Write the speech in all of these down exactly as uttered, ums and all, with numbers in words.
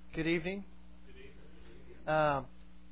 Good evening. Uh,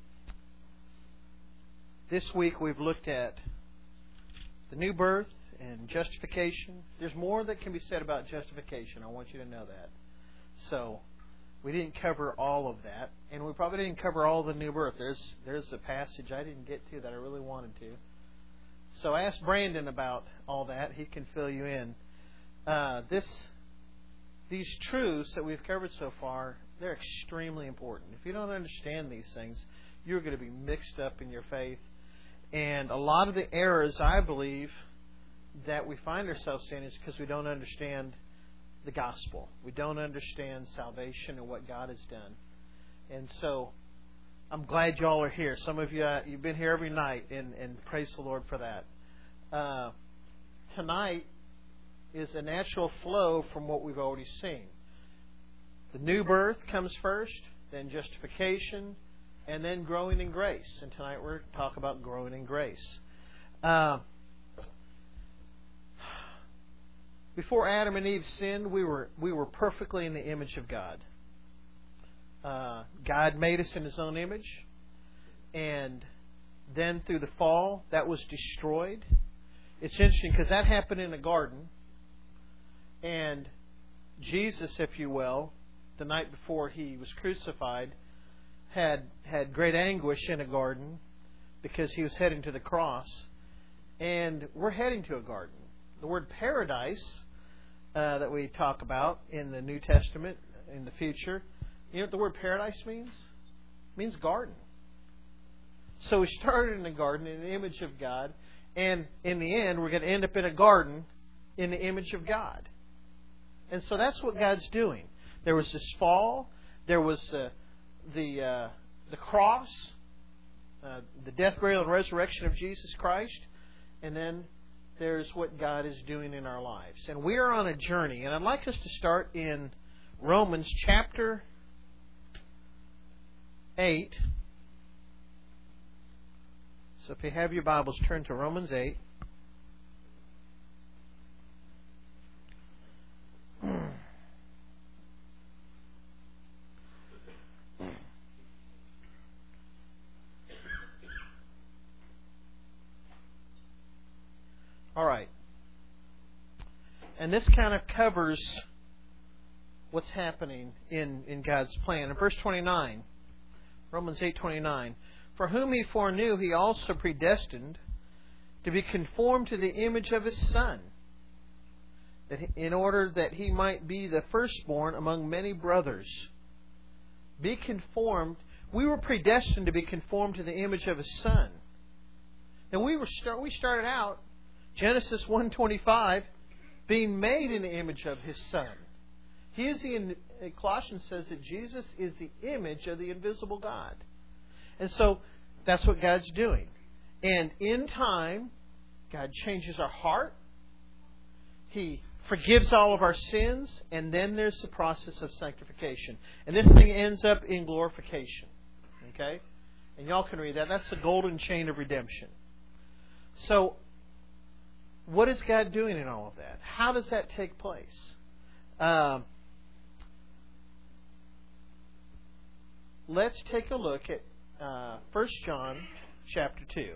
this week we've looked at the new birth and justification. There's more that can be said about justification. I want you to know that. So we didn't cover all of that, and we probably didn't cover all the new birth. There's there's a passage I didn't get to that I really wanted to. So I asked Brandon about all that. He can fill you in. Uh, this these truths that we've covered so far, they're extremely important. If you don't understand these things, you're going to be mixed up in your faith. And a lot of the errors, I believe, that we find ourselves in is because we don't understand the gospel. We don't understand salvation and what God has done. And so I'm glad y'all are here. Some of you, uh, you've been here every night, and, and praise the Lord for that. Uh, tonight is a natural flow from what we've already seen. The new birth comes first, then justification, and then growing in grace. And tonight we're going to talk about growing in grace. Uh, before Adam and Eve sinned, we were we were perfectly in the image of God. Uh, God made us in His own image, and then through the fall, that was destroyed. It's interesting because that happened in a garden, and Jesus, if you will, the night before He was crucified, had had great anguish in a garden because He was heading to the cross. And we're heading to a garden. The word paradise uh, that we talk about in the New Testament in the future, you know what the word paradise means? It means garden. So we started in a garden in the image of God, and in the end we're going to end up in a garden in the image of God. And so that's what God's doing. There was this fall. There was uh, the uh, the cross, uh, the death, burial, and resurrection of Jesus Christ. And then there's what God is doing in our lives. And we are on a journey. And I'd like us to start in Romans chapter eight. So if you have your Bibles, turn to Romans eight. All right. And this kind of covers what's happening in, in God's plan. In verse twenty-nine, Romans eight twenty-nine, for whom He foreknew, He also predestined to be conformed to the image of His Son, that in order that He might be the firstborn among many brothers. Be conformed. We were predestined to be conformed to the image of His Son. And we were start, we started out Genesis one twenty-five, being made in the image of His Son. He is the, Colossians says that Jesus is the image of the invisible God. And so that's what God's doing. And in time, God changes our heart. He forgives all of our sins. And then there's the process of sanctification. And this thing ends up in glorification. Okay? And y'all can read that. That's the golden chain of redemption. So, what is God doing in all of that? How does that take place? Um, let's take a look at uh, First John chapter two.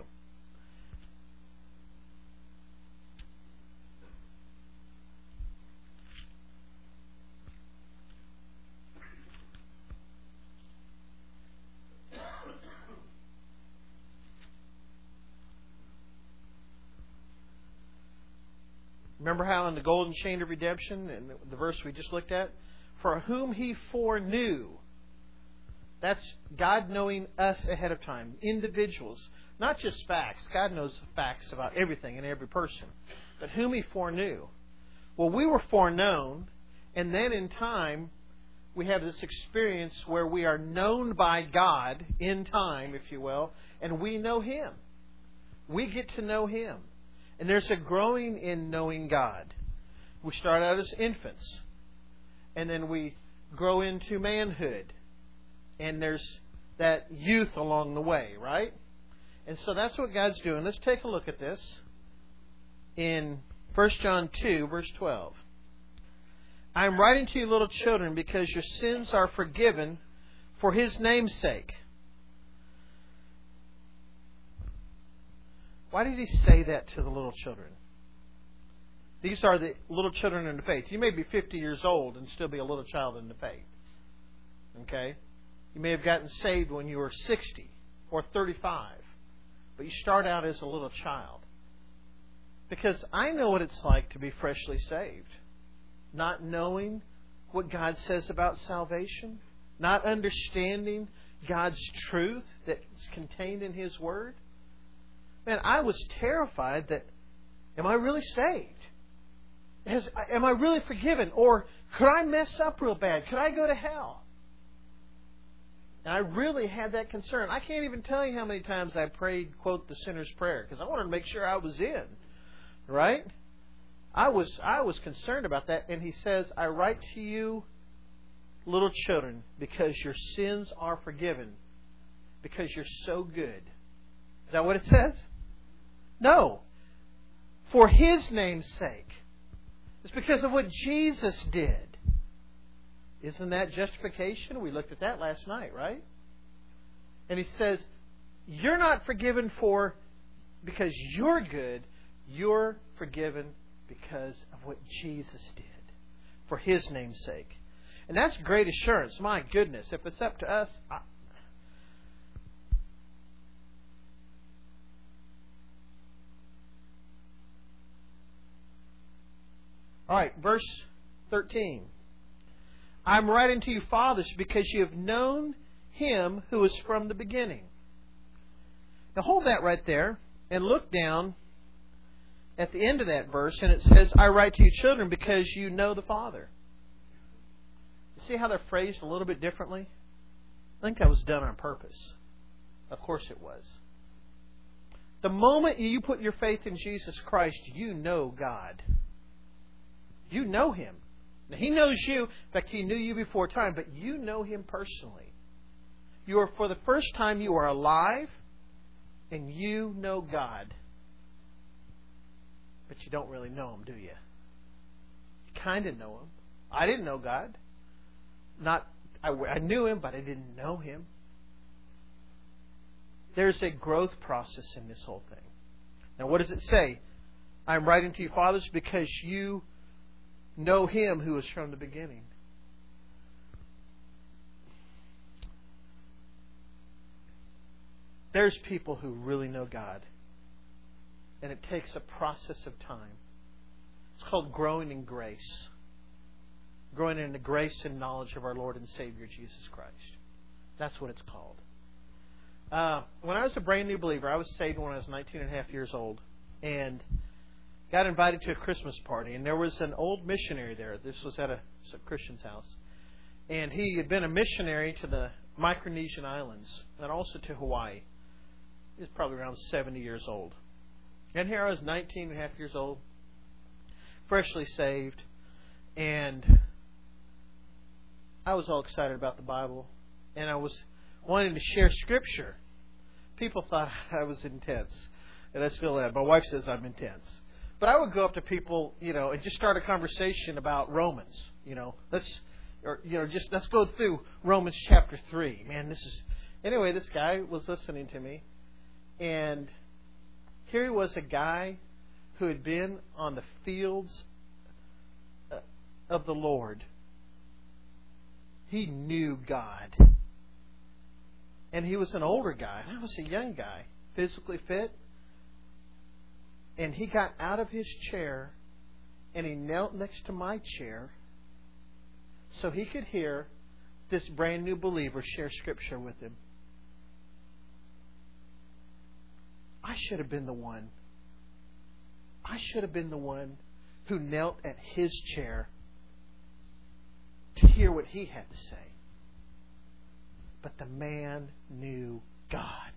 Remember how in the golden chain of redemption, in the verse we just looked at, for whom He foreknew. That's God knowing us ahead of time. Individuals. Not just facts. God knows facts about everything and every person. But whom He foreknew. Well, we were foreknown, and then in time, we have this experience where we are known by God in time, if you will, and we know Him. We get to know Him. And there's a growing in knowing God. We start out as infants. And then we grow into manhood. And there's that youth along the way, right? And so that's what God's doing. Let's take a look at this in First John two, verse twelve. I am writing to you, little children, because your sins are forgiven For His name's sake. Why did He say that to the little children? These are the little children in the faith. You may be fifty years old and still be a little child in the faith. Okay? You may have gotten saved when you were sixty or thirty-five. But you start out as a little child. Because I know what it's like to be freshly saved. Not knowing what God says about salvation. Not understanding God's truth that's contained in His Word. Man, I was terrified that, am I really saved? Has, am I really forgiven? Or could I mess up real bad? Could I go to hell? And I really had that concern. I can't even tell you how many times I prayed, quote, the sinner's prayer, because I wanted to make sure I was in. Right? I was I was concerned about that. And He says, I write to you, little children, because your sins are forgiven. Because you're so good. Is that what it says? No. For His name's sake. It's because of what Jesus did. Isn't that justification? We looked at that last night, right? And He says, you're not forgiven for because you're good. You're forgiven because of what Jesus did. For His name's sake. And that's great assurance. My goodness, if it's up to us... I... All right, verse thirteen. I'm writing to you, fathers, because you have known Him who is from the beginning. Now hold that right there and look down at the end of that verse, and it says, I write to you, children, because you know the Father. You see how they're phrased a little bit differently? I think that was done on purpose. Of course it was. The moment you put your faith in Jesus Christ, you know God. You know Him. Now, He knows you. In fact, He knew you before time, but you know Him personally. You are, for the first time, you are alive, and you know God. But you don't really know Him, do you? You kind of know Him. I didn't know God. Not, I, I knew Him, but I didn't know Him. There's a growth process in this whole thing. Now, what does it say? I'm writing to you, fathers, because you know Him who is from the beginning. There's people who really know God. And it takes a process of time. It's called growing in grace. Growing in the grace and knowledge of our Lord and Savior, Jesus Christ. That's what it's called. Uh, when I was a brand new believer, I was saved when I was nineteen and a half years old. And got invited to a Christmas party. And there was an old missionary there. This was at a, a Christian's house. And he had been a missionary to the Micronesian Islands and also to Hawaii. He was probably around seventy years old. And here I was nineteen and a half years old, freshly saved, and I was all excited about the Bible, and I was wanting to share Scripture. People thought I was intense, and I still am. My wife says I'm intense. But I would go up to people, you know, and just start a conversation about Romans. You know, let's, or you know, just let's go through Romans chapter three. Man, this is anyway. This guy was listening to me, and here he was, a guy who had been on the fields of the Lord. He knew God. And he was an older guy. And I was a young guy, physically fit. And he got out of his chair and he knelt next to my chair so he could hear this brand new believer share Scripture with him. I should have been the one. I should have been the one who knelt at his chair to hear what he had to say. But the man knew God.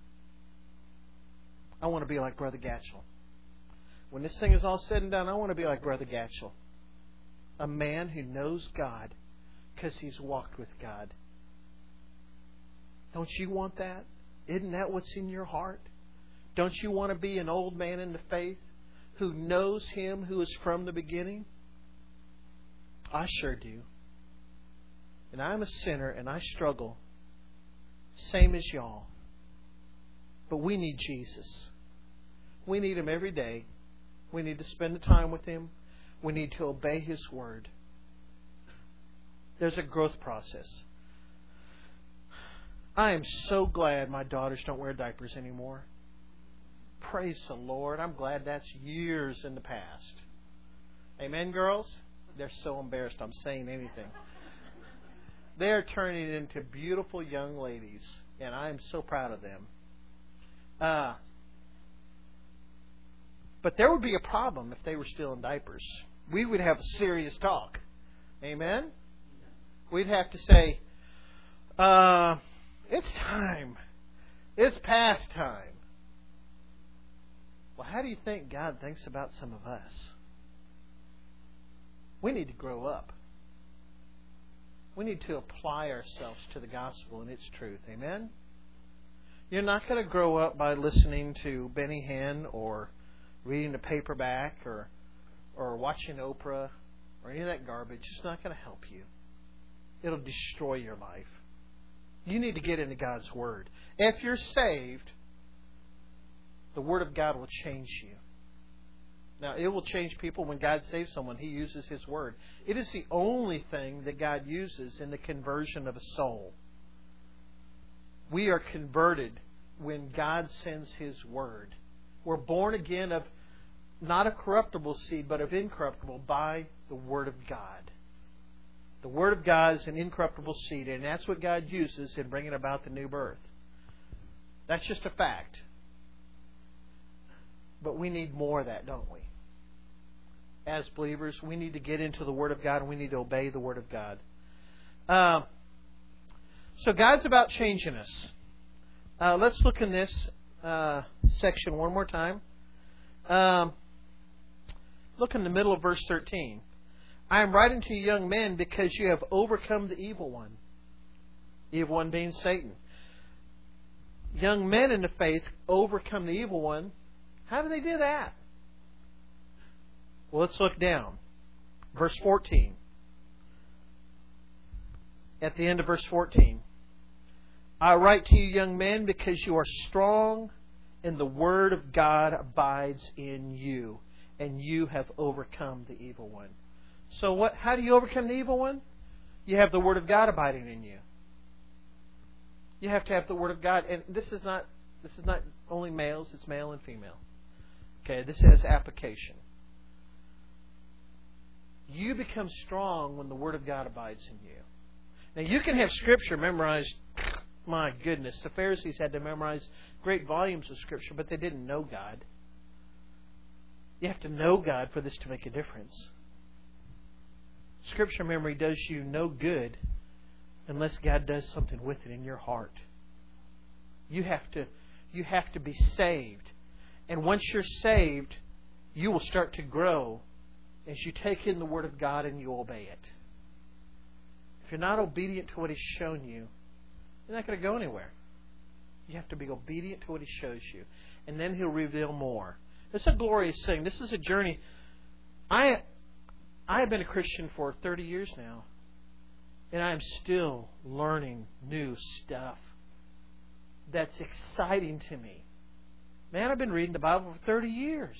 I want to be like Brother Gatchell. When this thing is all said and done, I want to be like Brother Gatchell. A man who knows God because he's walked with God. Don't you want that? Isn't that what's in your heart? Don't you want to be an old man in the faith who knows Him who is from the beginning? I sure do. And I'm a sinner and I struggle Same as y'all. But we need Jesus. We need Him every day. We need to spend the time with Him. We need to obey His Word. There's a growth process. I am so glad my daughters don't wear diapers anymore. Praise the Lord. I'm glad that's years in the past. Amen, girls? They're so embarrassed I'm saying anything. They're turning into beautiful young ladies, and I am so proud of them. Uh, but there would be a problem if they were still in diapers. We would have a serious talk. Amen? We'd have to say, uh, it's time. It's past time. Well, how do you think God thinks about some of us? We need to grow up. We need to apply ourselves to the gospel and its truth. Amen? You're not going to grow up by listening to Benny Hinn or reading the paperback or or watching Oprah or any of that garbage. It's not going to help you. It'll destroy your life. You need to get into God's Word. If you're saved, the Word of God will change you. Now, it will change people when God saves someone. He uses His Word. It is the only thing that God uses in the conversion of a soul. We are converted when God sends His Word. We're born again of not a corruptible seed, but of incorruptible by the Word of God. The Word of God is an incorruptible seed, and that's what God uses in bringing about the new birth. That's just a fact. But we need more of that, don't we? As believers, we need to get into the Word of God, and we need to obey the Word of God. Uh, so God's about changing us. Uh, let's look in this uh, section one more time. Um, look in the middle of verse thirteen. I am writing to you, young men, because you have overcome the evil one. The evil one being Satan. Young men in the faith overcome the evil one. How do they do that? Well, let's look down. Verse fourteen. At the end of verse fourteen. I write to you, young men, because you are strong, and the Word of God abides in you, and you have overcome the evil one. So what? How do you overcome the evil one? You have the Word of God abiding in you. You have to have the Word of God. And this is not this is not only males, it's male and female. Okay, this has application. You become strong when the Word of God abides in you. Now, you can have Scripture memorized. My goodness, the Pharisees had to memorize great volumes of Scripture, but they didn't know God. You have to know God for this to make a difference. Scripture memory does you no good unless God does something with it in your heart. You have to, you have to be saved. And once you're saved, you will start to grow as you take in the Word of God and you obey it. If you're not obedient to what He's shown you, you're not going to go anywhere. You have to be obedient to what He shows you. And then He'll reveal more. It's a glorious thing. This is a journey. I I have been a Christian for thirty years now. And I am still learning new stuff that's exciting to me. Man, I've been reading the Bible for thirty years.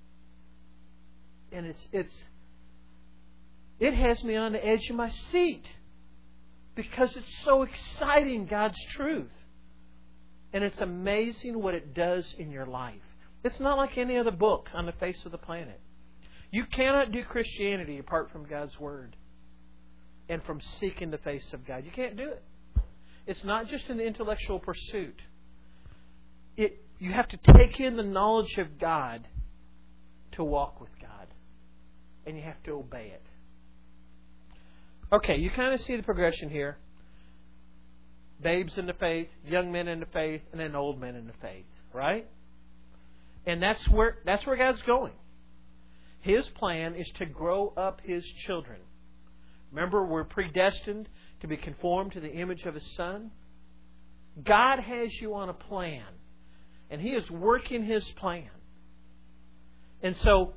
And it's it's it has me on the edge of my seat. Because it's so exciting, God's truth. And it's amazing what it does in your life. It's not like any other book on the face of the planet. You cannot do Christianity apart from God's Word and from seeking the face of God. You can't do it. It's not just an intellectual pursuit. It you have to take in the knowledge of God to walk with God. And you have to obey it. Okay, you kind of see the progression here. Babes in the faith, young men in the faith, and then old men in the faith, right? And that's where that's where God's going. His plan is to grow up His children. Remember, we're predestined to be conformed to the image of His Son. God has you on a plan, and He is working His plan. And so,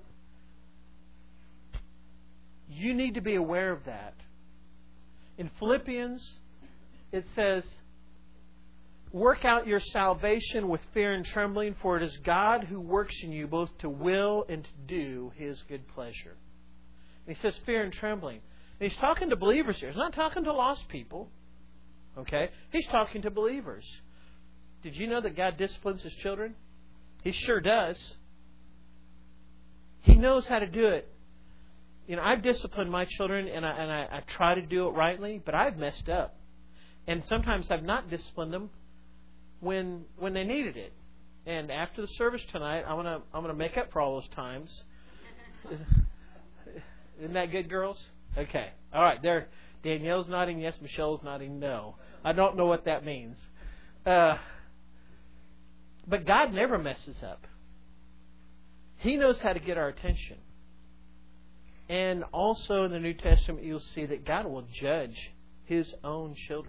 you need to be aware of that. In Philippians, it says, Work out your salvation with fear and trembling, for it is God who works in you both to will and to do His good pleasure. And He says fear and trembling. And He's talking to believers here. He's not talking to lost people. Okay? He's talking to believers. Did you know that God disciplines His children? He sure does. He knows how to do it. You know, I've disciplined my children, and I, and I, I try to do it rightly, but I've messed up. And sometimes I've not disciplined them when when they needed it. And after the service tonight, I'm gonna I'm gonna make up for all those times. Isn't that good, girls? Okay. All right. There, Danielle's nodding yes. Michelle's nodding no. I don't know what that means. Uh, but God never messes up. He knows how to get our attention. And also in the New Testament, you'll see that God will judge His own children.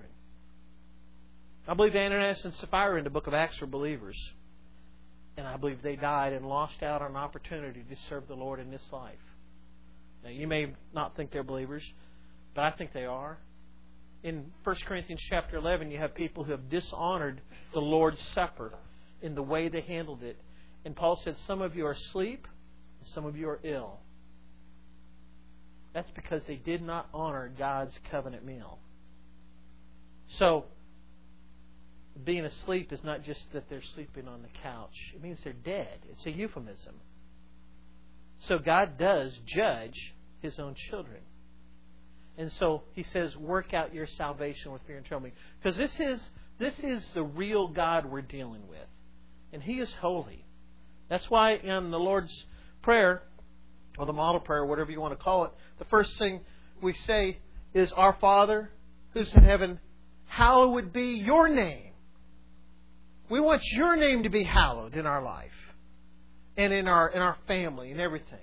I believe Ananias and Sapphira in the book of Acts were believers. And I believe they died and lost out on an opportunity to serve the Lord in this life. Now, you may not think they're believers, but I think they are. In First Corinthians chapter eleven, you have people who have dishonored the Lord's Supper in the way they handled it. And Paul said, some of you are asleep, and some of you are ill. That's because they did not honor God's covenant meal. So, being asleep is not just that they're sleeping on the couch. It means they're dead. It's a euphemism. So God does judge His own children. And so He says, work out your salvation with fear and trembling. Because this is, this is the real God we're dealing with. And He is holy. That's why in the Lord's Prayer, or the model prayer, whatever you want to call it, the first thing we say is, Our Father, who's in heaven, hallowed be your name. We want your name to be hallowed in our life and in our in our family and everything.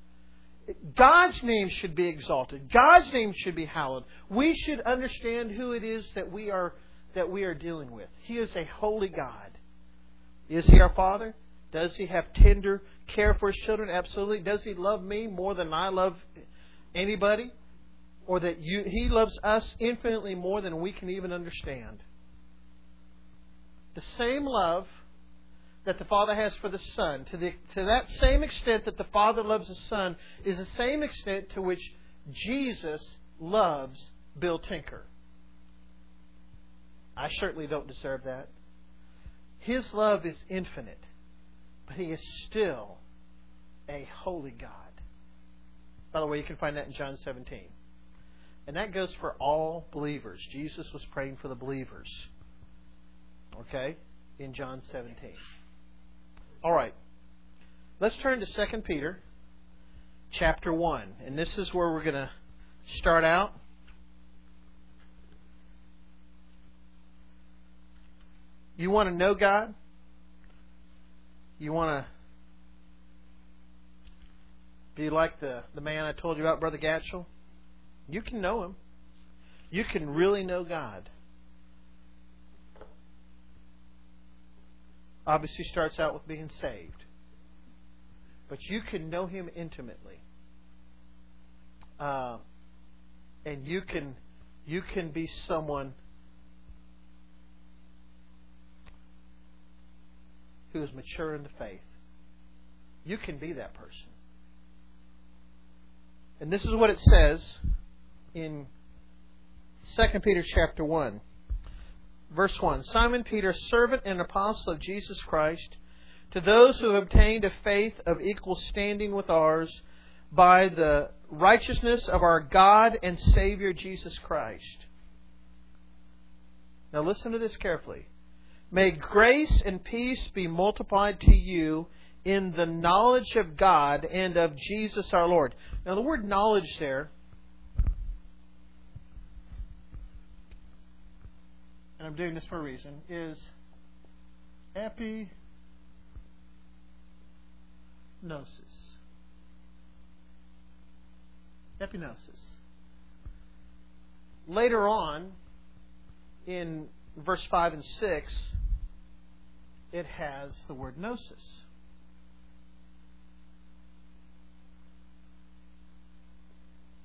God's name should be exalted. God's name should be hallowed. We should understand who it is that we are that we are dealing with. He is a holy God. Is He our Father? Does He have tender care for His children? Absolutely. Does He love me more than I love anybody? Or that you, He loves us infinitely more than we can even understand? The same love that the Father has for the Son, to, the, to that same extent that the Father loves the Son, is the same extent to which Jesus loves Bill Tinker. I certainly don't deserve that. His love is infinite. But He is still a holy God. By the way, you can find that in John seventeen. And that goes for all believers. Jesus was praying for the believers. Okay? In John seventeen. All right. Let's turn to Second Peter chapter one. And this is where we're going to start out. You want to know God? You want to be like the, the man I told you about, Brother Gatchell? You can know Him. You can really know God. Obviously starts out with being saved. But you can know Him intimately. Uh, and you can you can be someone who is mature in the faith. You can be that person. And this is what it says in Second Peter chapter one. Verse one. Simon Peter, servant and apostle of Jesus Christ, to those who have obtained a faith of equal standing with ours by the righteousness of our God and Savior Jesus Christ. Now listen to this carefully. May grace and peace be multiplied to you in the knowledge of God and of Jesus our Lord. Now the word knowledge there, and I'm doing this for a reason, is epignosis. Epignosis. Later on, in verse five and six, it has the word gnosis.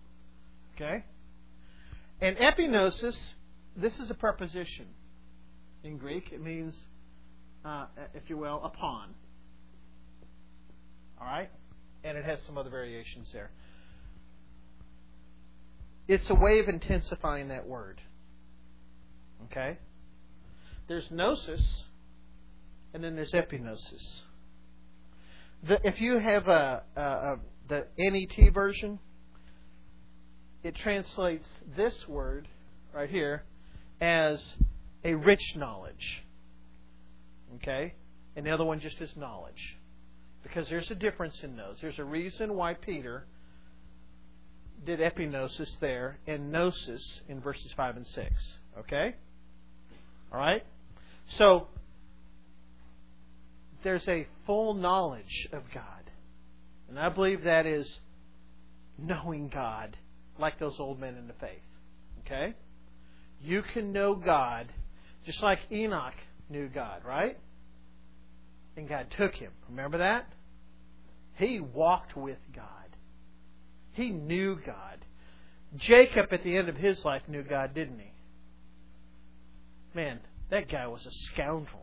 Okay? And epignosis, this is a preposition. in Greek. It means, uh, if you will, upon. All right? And it has some other variations there. It's a way of intensifying that word. Okay? There's gnosis, and then there's epignosis. The, if you have a, a, a the N E T version, it translates this word right here as a rich knowledge. Okay? And the other one just is knowledge. Because there's a difference in those. There's a reason why Peter did epignosis there and gnosis in verses five and six. Okay? All right? So, there's a full knowledge of God. And I believe that is knowing God like those old men in the faith. Okay? You can know God just like Enoch knew God, right? And God took him. Remember that? He walked with God. He knew God. Jacob at the end of his life knew God, didn't he? Man, that guy was a scoundrel.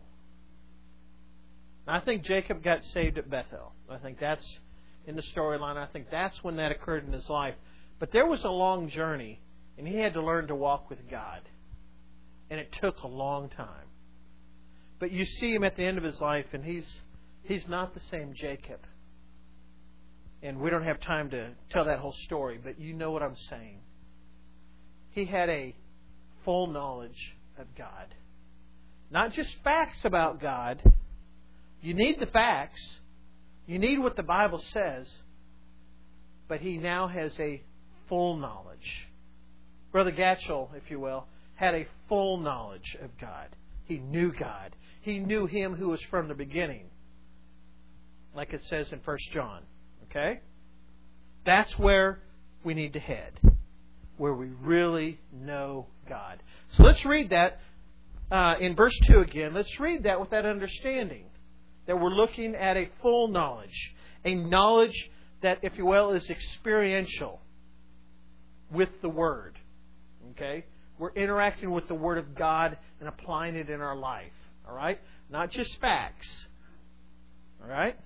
I think Jacob got saved at Bethel. I think that's in the storyline. I think that's when that occurred in his life. But there was a long journey, and he had to learn to walk with God. And it took a long time. But you see him at the end of his life, and he's he's not the same Jacob. And we don't have time to tell that whole story, but you know what I'm saying. He had a full knowledge of God. Not just facts about God. You need the facts. You need what the Bible says. But he now has a full knowledge. Brother Gatchell, if you will, had a full knowledge of God. He knew God. He knew Him who was from the beginning. Like it says in First John. Okay? That's where we need to head. Where we really know God. So let's read that uh, in verse two again. Let's read that with that understanding. That we're looking at a full knowledge. A knowledge that, if you will, is experiential with the Word. Okay? We're interacting with the Word of God and applying it in our life. All right? Not just facts. All right?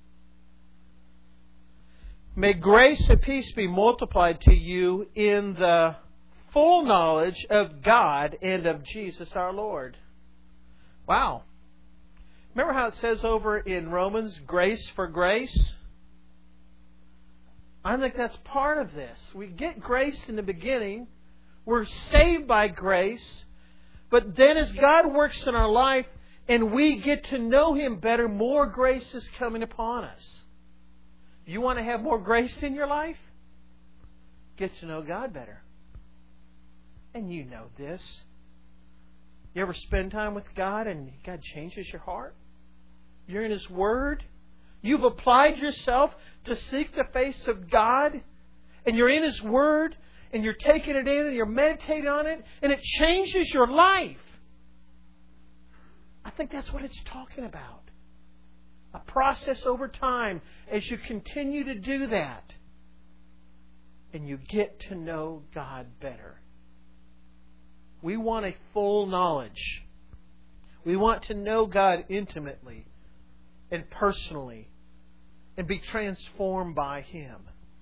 May grace and peace be multiplied to you in the full knowledge of God and of Jesus our Lord. Wow. Remember how it says over in Romans, grace for grace? I think that's part of this. We get grace in the beginning. We're saved by grace. But then as God works in our life and we get to know Him better, more grace is coming upon us. You want to have more grace in your life? Get to know God better. And you know this. You ever spend time with God and God changes your heart? You're in His Word. You've applied yourself to seek the face of God. And you're in His Word. And you're taking it in and you're meditating on it. And it changes your life. I think that's what it's talking about. A process over time as you continue to do that. And you get to know God better. We want a full knowledge. We want to know God intimately and personally and be transformed by Him.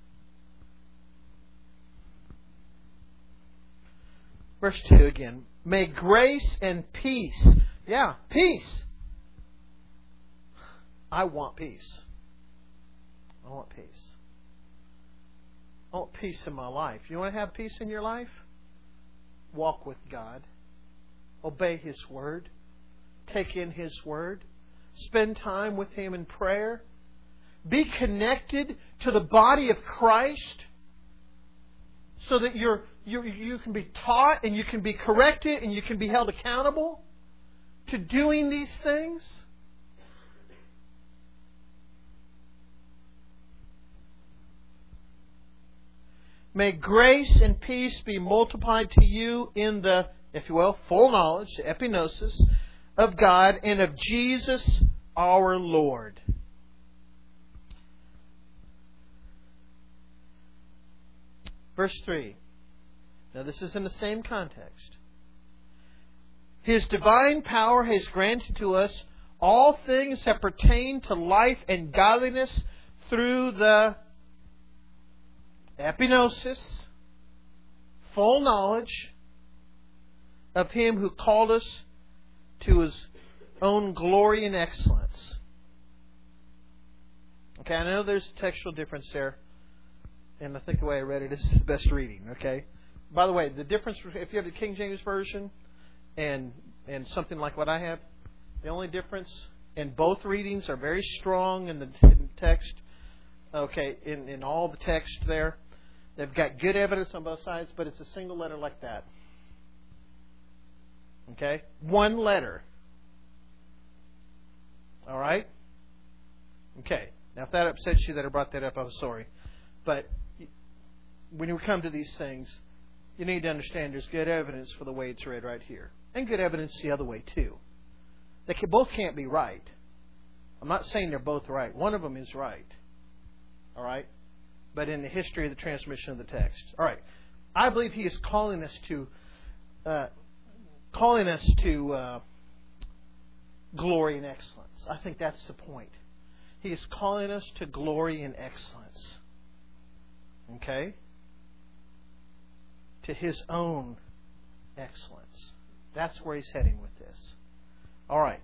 Verse two again. May grace and peace. Yeah, peace. I want peace. I want peace. I want peace in my life. You want to have peace in your life? Walk with God. Obey His Word. Take in His Word. Spend time with Him in prayer. Be connected to the body of Christ so that you're, you you can be taught and you can be corrected and you can be held accountable to doing these things. May grace and peace be multiplied to you in the, if you will, full knowledge, the epignosis of God and of Jesus our Lord. Verse three. Now this is in the same context. His divine power has granted to us all things that pertain to life and godliness through the epignosis, full knowledge of Him who called us to His own glory and excellence. Okay, I know there's a textual difference there, and I think the way I read it is the best reading. Okay. By the way, the difference if you have the King James Version and and something like what I have, the only difference in both readings are very strong in the text. Okay, in in all the text there, they've got good evidence on both sides, but it's a single letter like that. Okay, one letter. All right. Okay. Now, if that upsets you that I brought that up, I'm sorry. But when you come to these things, you need to understand there's good evidence for the way it's read right here. And good evidence the other way, too. They can, both can't be right. I'm not saying they're both right. One of them is right. All right? But in the history of the transmission of the text. All right. I believe He is calling us to uh, calling us to uh, glory and excellence. I think that's the point. He is calling us to glory and excellence. Okay? To His own excellence. That's where He's heading with this. All right.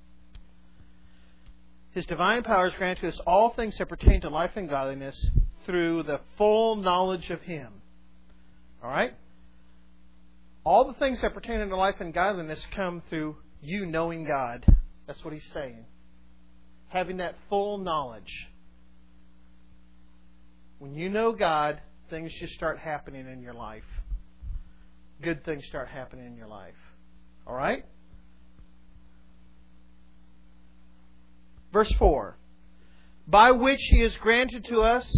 His divine power has granted to us all things that pertain to life and godliness through the full knowledge of Him. All right? All the things that pertain to life and godliness come through you knowing God. That's what He's saying. Having that full knowledge. When you know God, things just start happening in your life. Good things start happening in your life. All right? Verse four. By which He has granted to us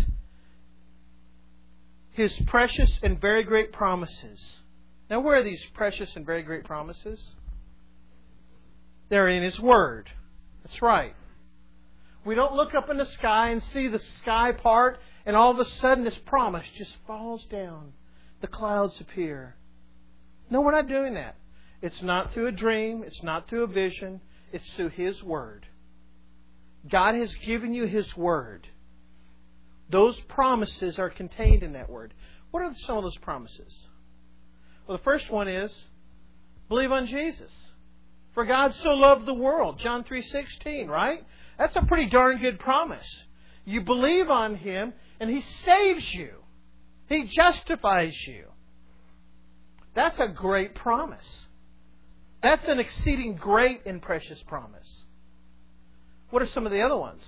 His precious and very great promises. Now, where are these precious and very great promises? They're in His Word. That's right. We don't look up in the sky and see the sky part, and all of a sudden this promise just falls down. The clouds appear. No, we're not doing that. It's not through a dream. It's not through a vision. It's through His Word. God has given you His Word. Those promises are contained in that Word. What are some of those promises? Well, the first one is, believe on Jesus. For God so loved the world. John three sixteen, right? That's a pretty darn good promise. You believe on Him, and He saves you. He justifies you. That's a great promise. That's an exceeding great and precious promise. What are some of the other ones?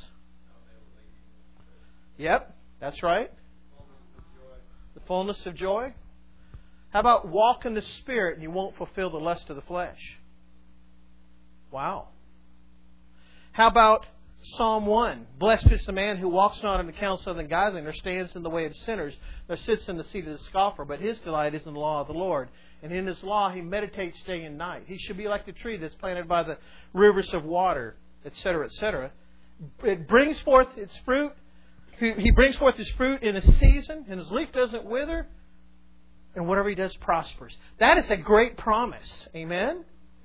Yep, that's right. The fullness of joy. How about walk in the Spirit and you won't fulfill the lust of the flesh? Wow. How about Psalm one? Blessed is the man who walks not in the counsel of the ungodly, nor stands in the way of sinners, nor sits in the seat of the scoffer, but his delight is in the law of the Lord. And in His law he meditates day and night. He should be like the tree that's planted by the rivers of water, et cetera, et cetera. It brings forth its fruit. He brings forth His fruit in a season, and His leaf doesn't wither, and whatever He does prospers. That is a great promise. Amen?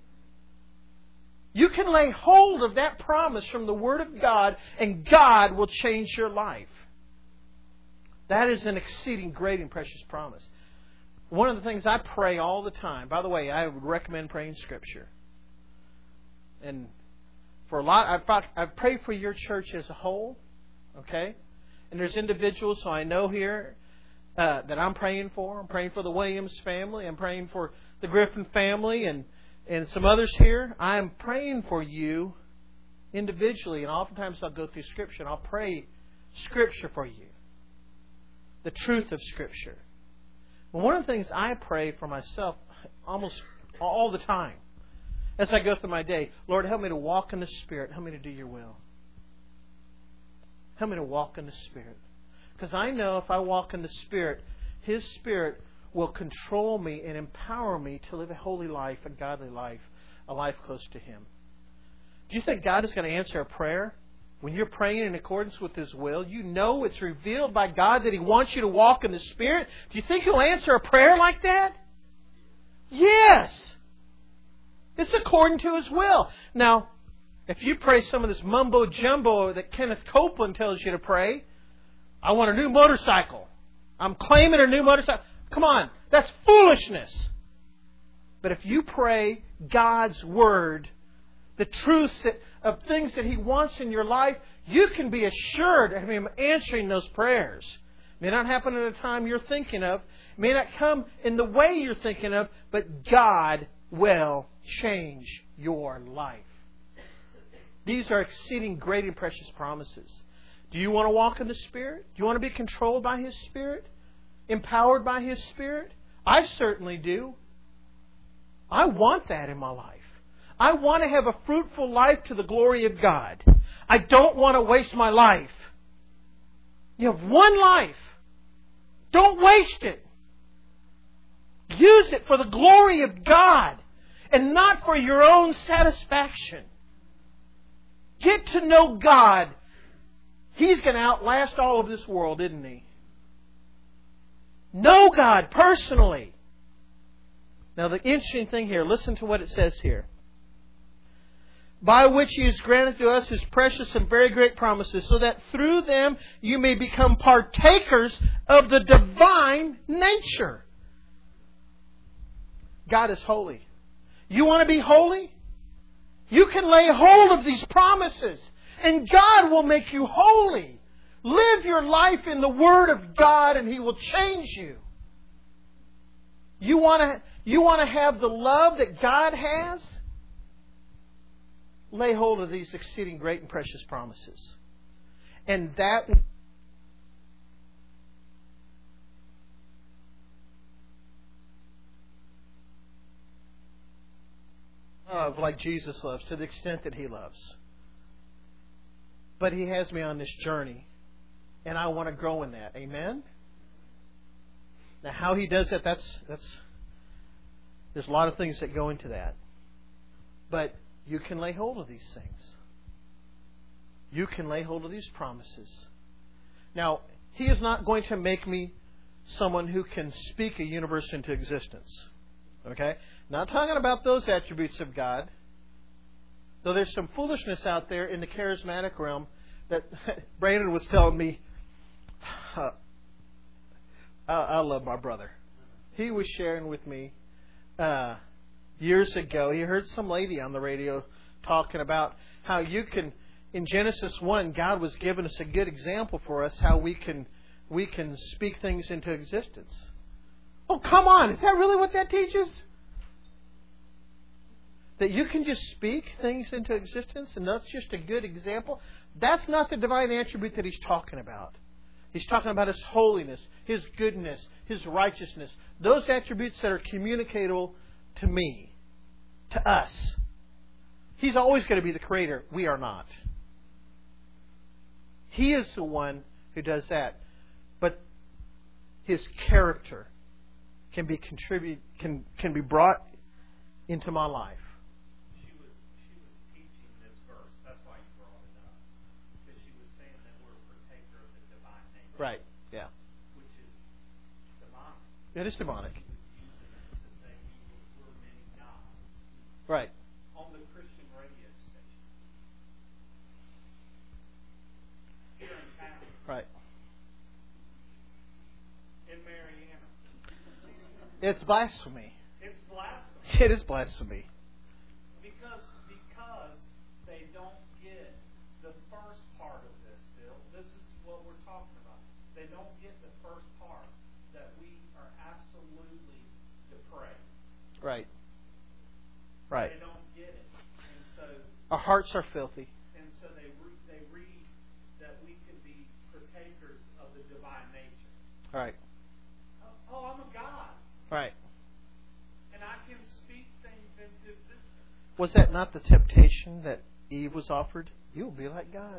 You can lay hold of that promise from the Word of God, and God will change your life. That is an exceeding great and precious promise. One of the things I pray all the time, by the way, I would recommend praying Scripture. And for a lot, I've, I've prayed for your church as a whole, okay? And there's individuals who I know here uh, that I'm praying for. I'm praying for the Williams family. I'm praying for the Griffin family and, and some others here. I am praying for you individually, and oftentimes I'll go through Scripture and I'll pray Scripture for you. The truth of Scripture. Well, one of the things I pray for myself almost all the time as I go through my day, Lord, help me to walk in the Spirit. Help me to do Your will. Help me to walk in the Spirit. Because I know if I walk in the Spirit, His Spirit will control me and empower me to live a holy life, a godly life, a life close to Him. Do you think God is going to answer a prayer? When you're praying in accordance with His will, you know it's revealed by God that He wants you to walk in the Spirit. Do you think He'll answer a prayer like that? Yes. It's according to His will. Now, if you pray some of this mumbo-jumbo that Kenneth Copeland tells you to pray, I want a new motorcycle. I'm claiming a new motorcycle. Come on, that's foolishness. But if you pray God's Word, the truth that, of things that He wants in your life, you can be assured of Him answering those prayers. It may not happen at a time you're thinking of. It may not come in the way you're thinking of, but God will change your life. These are exceeding great and precious promises. Do you want to walk in the Spirit? Do you want to be controlled by His Spirit? Empowered by His Spirit? I certainly do. I want that in my life. I want to have a fruitful life to the glory of God. I don't want to waste my life. You have one life. Don't waste it. Use it for the glory of God and not for your own satisfaction. Get to know God. He's going to outlast all of this world, isn't He? Know God personally. Now the interesting thing here, listen to what it says here. By which He has granted to us His precious and very great promises, so that through them you may become partakers of the divine nature. God is holy. You want to be holy? You can lay hold of these promises, and God will make you holy. Live your life in the Word of God, and He will change you. You want to, you want to have the love that God has? Lay hold of these exceeding great and precious promises. And that love like Jesus loves, to the extent that He loves. But He has me on this journey, and I want to grow in that. Amen? Now, how He does that, that's that's there's a lot of things that go into that. But you can lay hold of these things. You can lay hold of these promises. Now, He is not going to make me someone who can speak a universe into existence. Okay? Not talking about those attributes of God. Though there's some foolishness out there in the charismatic realm that Brandon was telling me. Uh, I, I love my brother. He was sharing with me uh, years ago. He heard some lady on the radio talking about how you can, in Genesis one, God was giving us a good example for us how we can we can speak things into existence. Oh, come on. Is that really what that teaches? That you can just speak things into existence and that's just a good example? That's not the divine attribute that He's talking about. He's talking about His holiness, His goodness, His righteousness. Those attributes that are communicable to me, to us. He's always going to be the creator. We are not. He is the one who does that. But His character can be contribute can can be brought into my life. She was she was teaching this verse. That's why you brought it up. Because she was saying that we're a partaker of the divine nature. Right. Yeah. Which is demonic. It is demonic. She was using it to say we were many gods. Right. On the Christian radio station. Here in town. Right. In Marianna. It's blasphemy. It's blasphemy. It is blasphemy. Because because they don't get the first part of this, Bill. This is what we're talking about. They don't get the first part, that we are absolutely depraved. Right. Right. They don't get it. And so Our hearts are filthy. and so they re- they read that we can be partakers of the divine nature. Right. Oh, oh I'm a God. Right. And I can speak things into existence. Was that not the temptation that Eve was offered? You will be like God.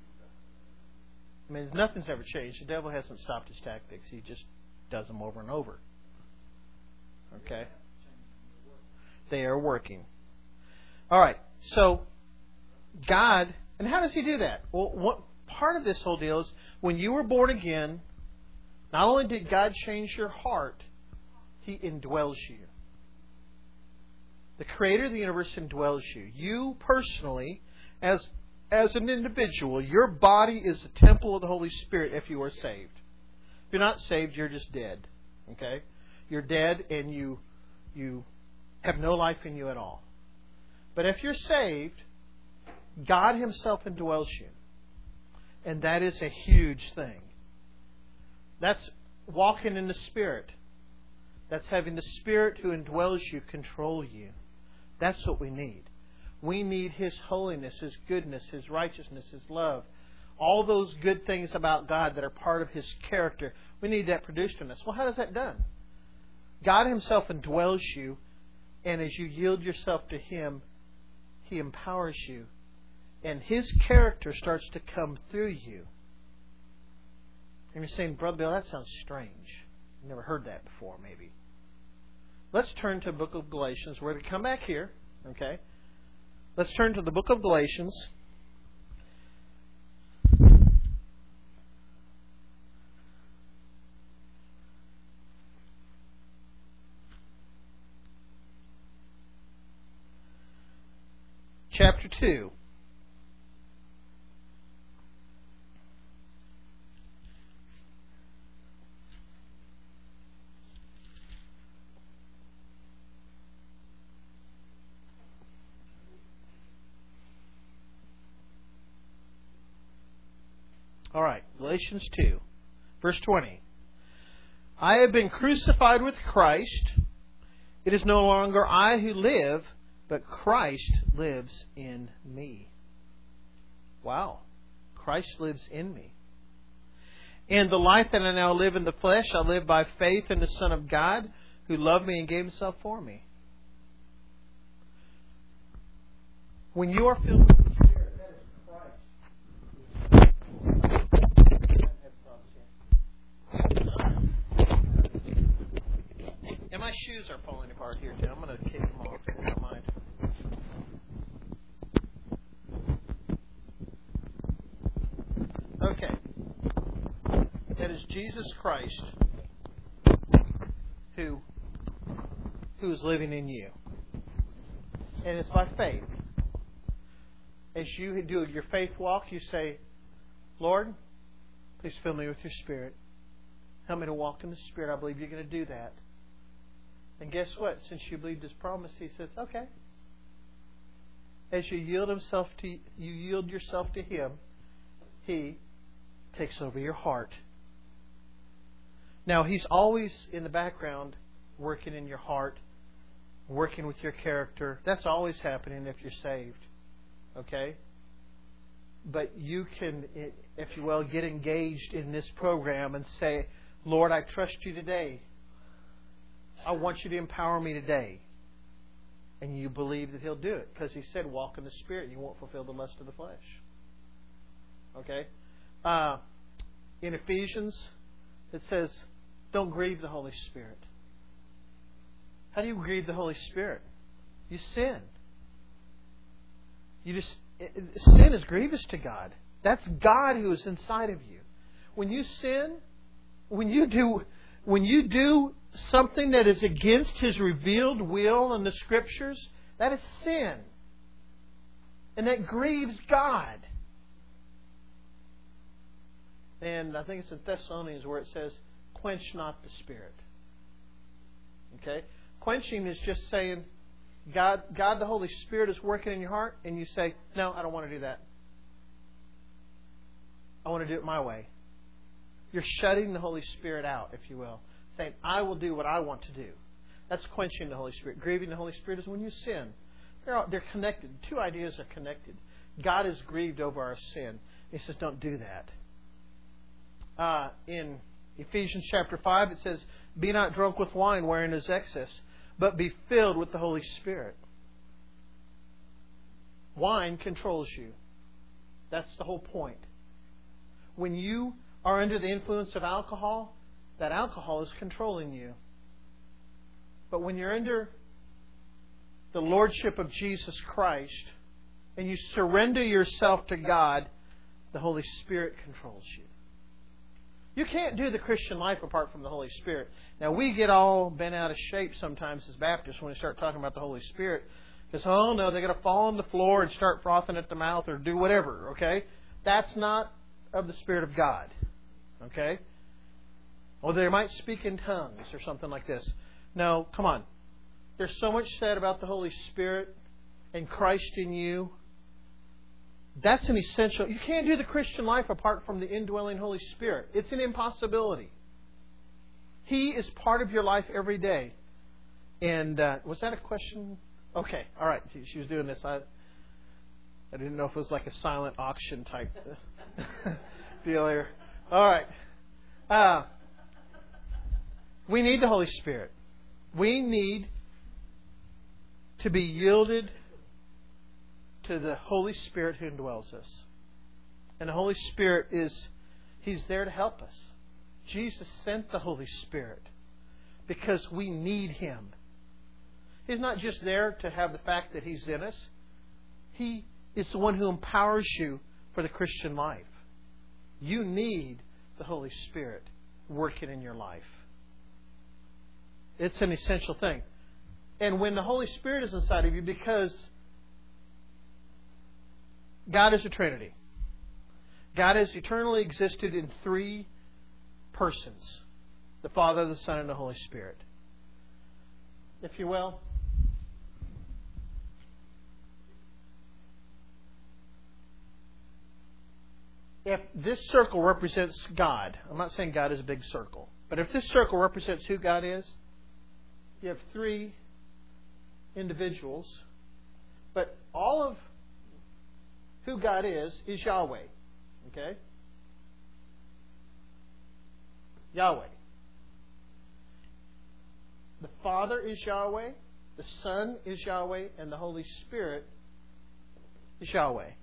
I mean, nothing's ever changed. The devil hasn't stopped his tactics. He just does them over and over. Okay? They are working. All right. So, God, and how does He do that? Well, what part of this whole deal is when you were born again, not only did God change your heart, He indwells you. The Creator of the universe indwells you. You personally, as, as an individual, your body is the temple of the Holy Spirit if you are saved. If you're not saved, you're just dead. Okay? You're dead and you you have no life in you at all. But if you're saved, God Himself indwells you. And that is a huge thing. That's walking in the Spirit. That's having the Spirit who indwells you control you. That's what we need. We need His holiness, His goodness, His righteousness, His love. All those good things about God that are part of His character. We need that produced in us. Well, how is that done? God Himself indwells you, and as you yield yourself to Him, He empowers you. And His character starts to come through you. And you're saying, Brother Bill, that sounds strange. I've never heard that before, maybe. Let's turn to the book of Galatians. We're going to come back here, okay? Let's turn to the book of Galatians. Chapter two. All right, Galatians two, verse twenty. I have been crucified with Christ. It is no longer I who live, but Christ lives in me. Wow. Christ lives in me. And the life that I now live in the flesh, I live by faith in the Son of God, who loved me and gave Himself for me. When you are filled with the Spirit, that is Christ. And my shoes are falling apart here, too. I'm going to kick them off if you don't mind. Okay. That is Jesus Christ who, who is living in you. And it's by faith. As you do your faith walk, you say, Lord, please fill me with your Spirit. Help me to walk in the Spirit. I believe you're going to do that. And guess what? Since you believed His promise, He says, okay. As you yield himself to you yield yourself to Him, He takes over your heart. Now, He's always in the background working in your heart, working with your character. That's always happening if you're saved. Okay? But you can, if you will, get engaged in this program and say, Lord, I trust you today. I want you to empower me today. And you believe that He'll do it. Because He said, walk in the Spirit and you won't fulfill the lust of the flesh. Okay? Uh, in Ephesians, it says, don't grieve the Holy Spirit. How do you grieve the Holy Spirit? You sin. You just sin is grievous to God. That's God who is inside of you. When you sin, when you do when you do something that is against His revealed will in the Scriptures, that is sin. And that grieves God. And I think it's in Thessalonians where it says, quench not the Spirit. Okay? Quenching is just saying, God, God the Holy Spirit is working in your heart, and you say, no, I don't want to do that. I want to do it my way. You're shutting the Holy Spirit out, if you will. Saying, I will do what I want to do. That's quenching the Holy Spirit. Grieving the Holy Spirit is when you sin. They're, all, they're connected. Two ideas are connected. God is grieved over our sin. He says, don't do that. Uh, in Ephesians chapter five, it says, be not drunk with wine wherein is excess, but be filled with the Holy Spirit. Wine controls you. That's the whole point. When you are under the influence of alcohol, that alcohol is controlling you. But when you're under the lordship of Jesus Christ and you surrender yourself to God, the Holy Spirit controls you. You can't do the Christian life apart from the Holy Spirit. Now, we get all bent out of shape sometimes as Baptists when we start talking about the Holy Spirit. Because, oh no, they're going to fall on the floor and start frothing at the mouth or do whatever, okay? That's not of the Spirit of God, okay? Or they might speak in tongues or something like this. No, come on. There's so much said about the Holy Spirit and Christ in you. That's an essential. You can't do the Christian life apart from the indwelling Holy Spirit. It's an impossibility. He is part of your life every day. And uh, was that a question? Okay, all right. She, she was doing this. I, I didn't know if it was like a silent auction type deal here. All right. Uh, we need the Holy Spirit. We need to be yielded to the Holy Spirit who indwells us. And the Holy Spirit is, He's there to help us. Jesus sent the Holy Spirit because we need Him. He's not just there to have the fact that He's in us. He is the one who empowers you for the Christian life. You need the Holy Spirit working in your life. It's an essential thing. And when the Holy Spirit is inside of you, because God is a Trinity. God has eternally existed in three persons. The Father, the Son, and the Holy Spirit. If you will. If this circle represents God, I'm not saying God is a big circle, but if this circle represents who God is, you have three individuals, but all of who God is, is Yahweh. Okay? Yahweh. The Father is Yahweh, the Son is Yahweh, and the Holy Spirit is Yahweh.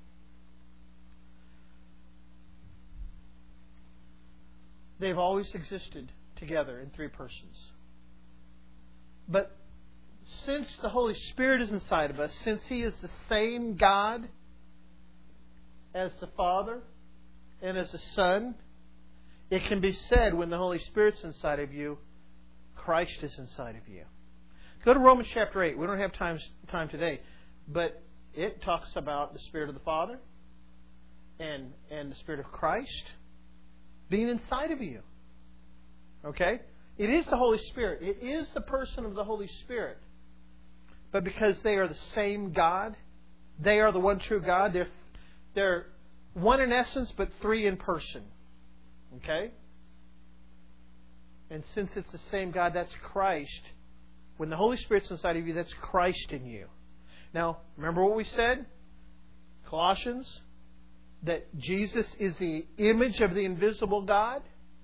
They've always existed together in three persons. But since the Holy Spirit is inside of us, since He is the same God as the Father and as the Son, it can be said when the Holy Spirit's inside of you, Christ is inside of you. Go to Romans chapter eight. We don't have time, time today, but it talks about the Spirit of the Father and, and the Spirit of Christ being inside of you. Okay? It is the Holy Spirit. It is the person of the Holy Spirit. But because they are the same God, they are the one true God, they're, they're one in essence, but three in person. Okay? And since it's the same God, that's Christ. When the Holy Spirit's inside of you, that's Christ in you. Now, remember what we said? Colossians, that Jesus is the image of the invisible God.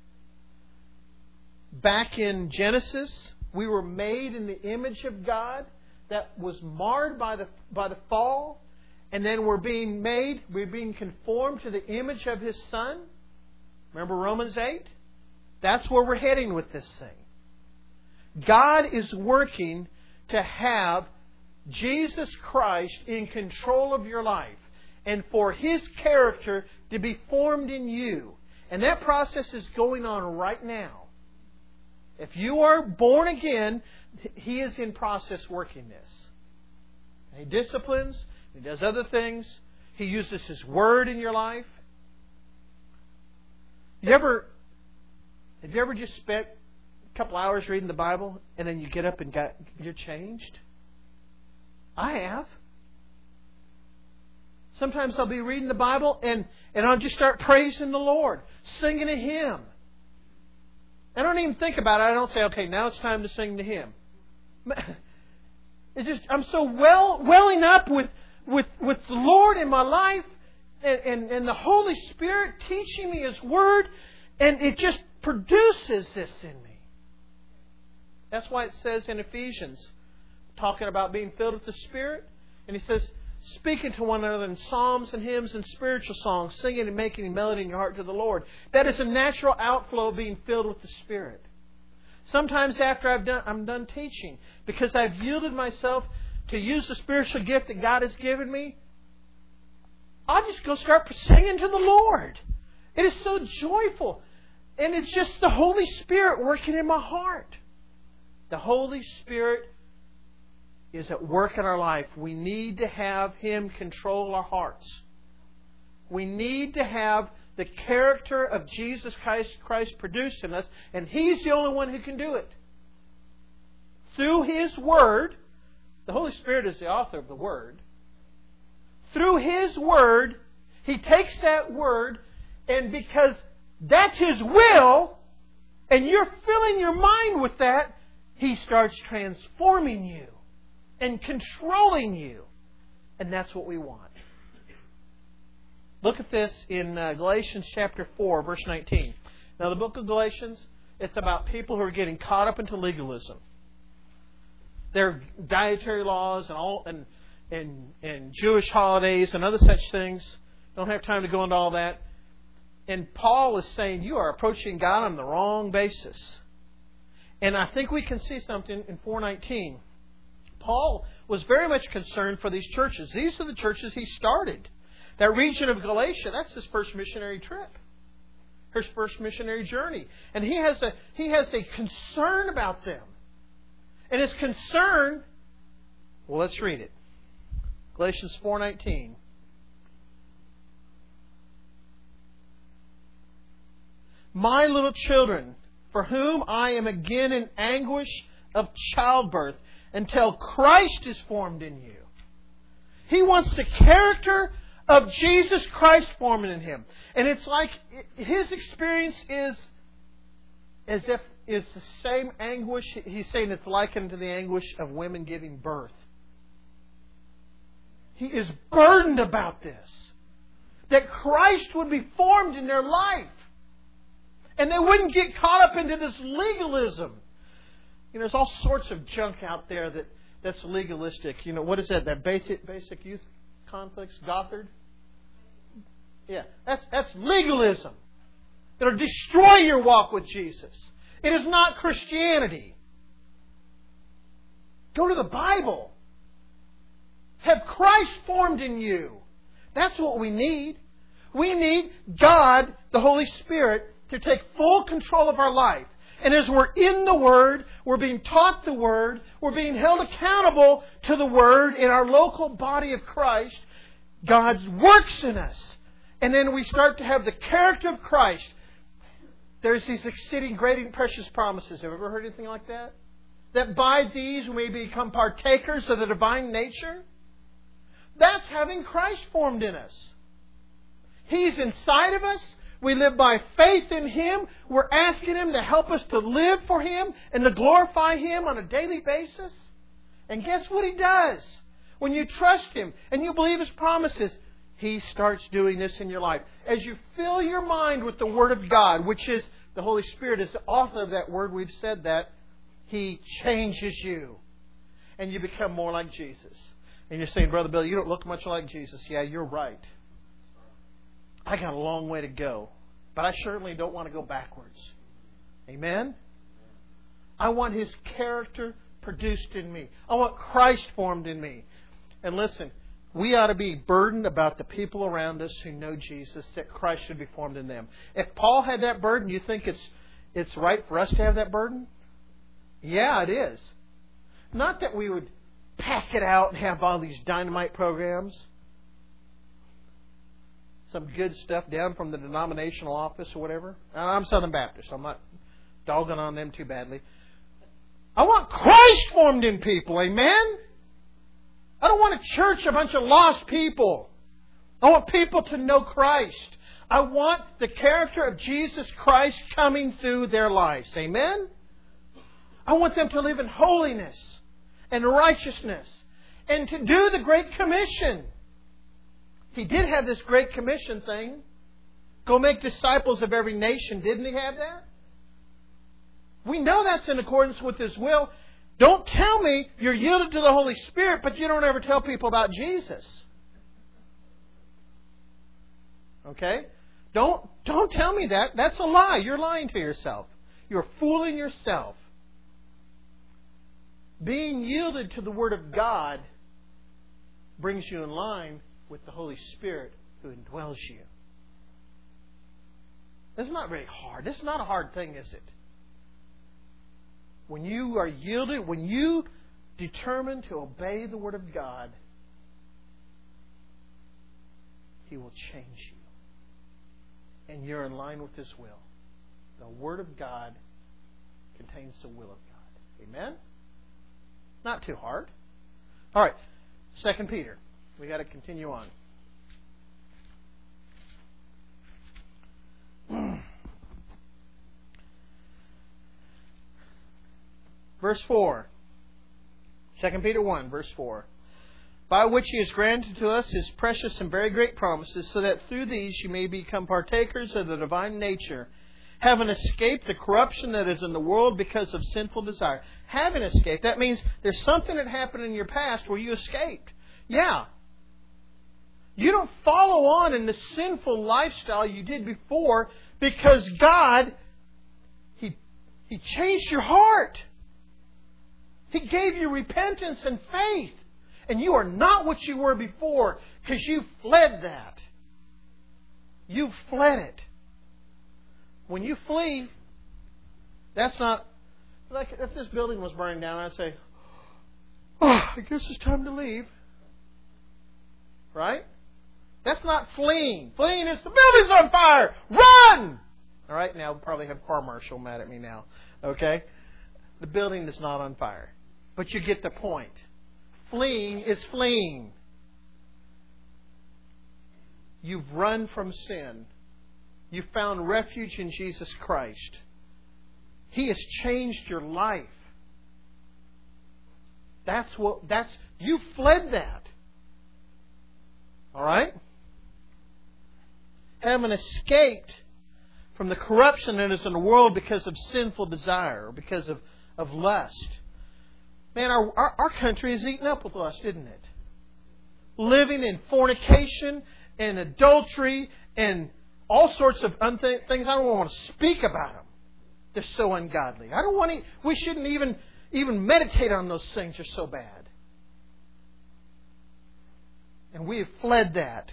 Back in Genesis, we were made in the image of God that was marred by the by the fall, and then we're being made, we're being conformed to the image of His Son. Remember Romans eight? That's where we're heading with this thing. God is working to have Jesus Christ in control of your life and for His character to be formed in you. And that process is going on right now. If you are born again, He is in process working this. He disciplines, He does other things. He uses His Word in your life. You ever, have you ever just spent a couple hours reading the Bible and then you get up and got, you're changed? I have. Sometimes I'll be reading the Bible and, and I'll just start praising the Lord, singing a hymn. I don't even think about it. I don't say, okay, now it's time to sing the hymn. It's just, I'm so well welling up with, with, with the Lord in my life and, and, and the Holy Spirit teaching me His Word, and it just produces this in me. That's why it says in Ephesians, talking about being filled with the Spirit, and he says, speaking to one another in psalms and hymns and spiritual songs, singing and making melody in your heart to the Lord. That is a natural outflow of being filled with the Spirit. Sometimes after I've done, I'm done teaching, because I've yielded myself to use the spiritual gift that God has given me, I'll just go start singing to the Lord. It is so joyful. And it's just the Holy Spirit working in my heart. The Holy Spirit is at work in our life. We need to have Him control our hearts. We need to have the character of Jesus Christ, Christ produced in us, and He's the only one who can do it. Through His Word, the Holy Spirit is the author of the Word. Through His Word, He takes that Word, and because that's His will, and you're filling your mind with that, He starts transforming you and controlling you. And that's what we want. Look at this in uh, Galatians chapter four, verse nineteen. Now, the book of Galatians, it's about people who are getting caught up into legalism. There are dietary laws and all and and and Jewish holidays and other such things. Don't have time to go into all that. And Paul is saying you are approaching God on the wrong basis. And I think we can see something in four nineteen. Paul was very much concerned for these churches. These are the churches he started. That region of Galatia, that's his first missionary trip. His first missionary journey. And he has a he has a concern about them. And his concern, well, let's read it. Galatians four nineteen. My little children, for whom I am again in anguish of childbirth, until Christ is formed in you. He wants the character of Jesus Christ forming in him. And it's like his experience is as if it's the same anguish. He's saying it's likened to the anguish of women giving birth. He is burdened about this. That Christ would be formed in their life. And they wouldn't get caught up into this legalism. You know, there's all sorts of junk out there that, that's legalistic. You know, what is that? That basic basic youth conflicts? Gothard? Yeah, that's that's legalism. It'll destroy your walk with Jesus. It is not Christianity. Go to the Bible. Have Christ formed in you. That's what we need. We need God, the Holy Spirit, to take full control of our life. And as we're in the Word, we're being taught the Word, we're being held accountable to the Word in our local body of Christ, God works in us. And then we start to have the character of Christ. There's these exceeding great and precious promises. Have you ever heard anything like that? That by these we may become partakers of the divine nature. That's having Christ formed in us. He's inside of us. We live by faith in Him. We're asking Him to help us to live for Him and to glorify Him on a daily basis. And guess what He does? When you trust Him and you believe His promises, He starts doing this in your life. As you fill your mind with the Word of God, which is the Holy Spirit is the author of that Word, we've said that, He changes you. And you become more like Jesus. And you're saying, Brother Bill, you don't look much like Jesus. Yeah, you're right. I got a long way to go. But I certainly don't want to go backwards. Amen? I want His character produced in me. I want Christ formed in me. And listen, we ought to be burdened about the people around us who know Jesus, that Christ should be formed in them. If Paul had that burden, you think it's it's right for us to have that burden? Yeah, it is. Not that we would pack it out and have all these dynamite programs. Some good stuff down from the denominational office or whatever. And I'm Southern Baptist, so I'm not dogging on them too badly. I want Christ formed in people, amen? I don't want a church, a bunch of lost people. I want people to know Christ. I want the character of Jesus Christ coming through their lives, amen? I want them to live in holiness and righteousness and to do the Great Commission. He did have this Great Commission thing. Go make disciples of every nation. Didn't He have that? We know that's in accordance with His will. Don't tell me you're yielded to the Holy Spirit, but you don't ever tell people about Jesus. Okay? Don't, don't tell me that. That's a lie. You're lying to yourself. You're fooling yourself. Being yielded to the Word of God brings you in line with the Holy Spirit who indwells you. It's not very hard. It's not a hard thing, is it? When you are yielded, when you determine to obey the Word of God, He will change you. And you're in line with His will. The Word of God contains the will of God. Amen? Not too hard. All right. Second Peter. We got to continue on. Verse four. Second Peter one, verse four. By which He has granted to us His precious and very great promises, so that through these you may become partakers of the divine nature, having escaped the corruption that is in the world because of sinful desire. Having escaped, that means there's something that happened in your past where you escaped. Yeah. You don't follow on in the sinful lifestyle you did before because God, He, He changed your heart. He gave you repentance and faith. And you are not what you were before because you fled that. You fled it. When you flee, that's not... Like if this building was burning down, I'd say, oh, I guess it's time to leave. Right? That's not fleeing. Fleeing is the building's on fire. Run! All right, now we'll probably have car marshal mad at me now. Okay? The building is not on fire. But you get the point. Fleeing is fleeing. You've run from sin. You've found refuge in Jesus Christ. He has changed your life. That's what that's you fled that. All right? Having escaped from the corruption that is in the world because of sinful desire, or because of, of lust. Man, our, our, our country is eaten up with lust, isn't it? Living in fornication and adultery and all sorts of unth- things. I don't want to speak about them. They're so ungodly. I don't want to. We shouldn't even even meditate on those things. They're so bad. And we have fled that.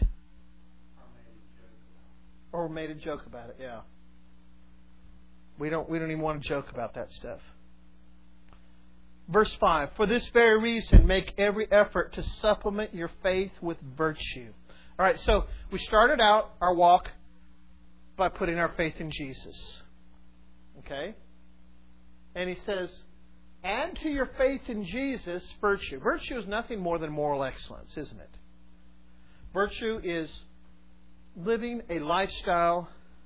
Or made a joke about it. Yeah. We don't. We don't even want to joke about that stuff. Verse five. For this very reason, make every effort to supplement your faith with virtue. All right. So we started out our walk by putting our faith in Jesus. Okay? And he says, add to your faith in Jesus virtue. Virtue is nothing more than moral excellence, isn't it? Virtue is living a lifestyle,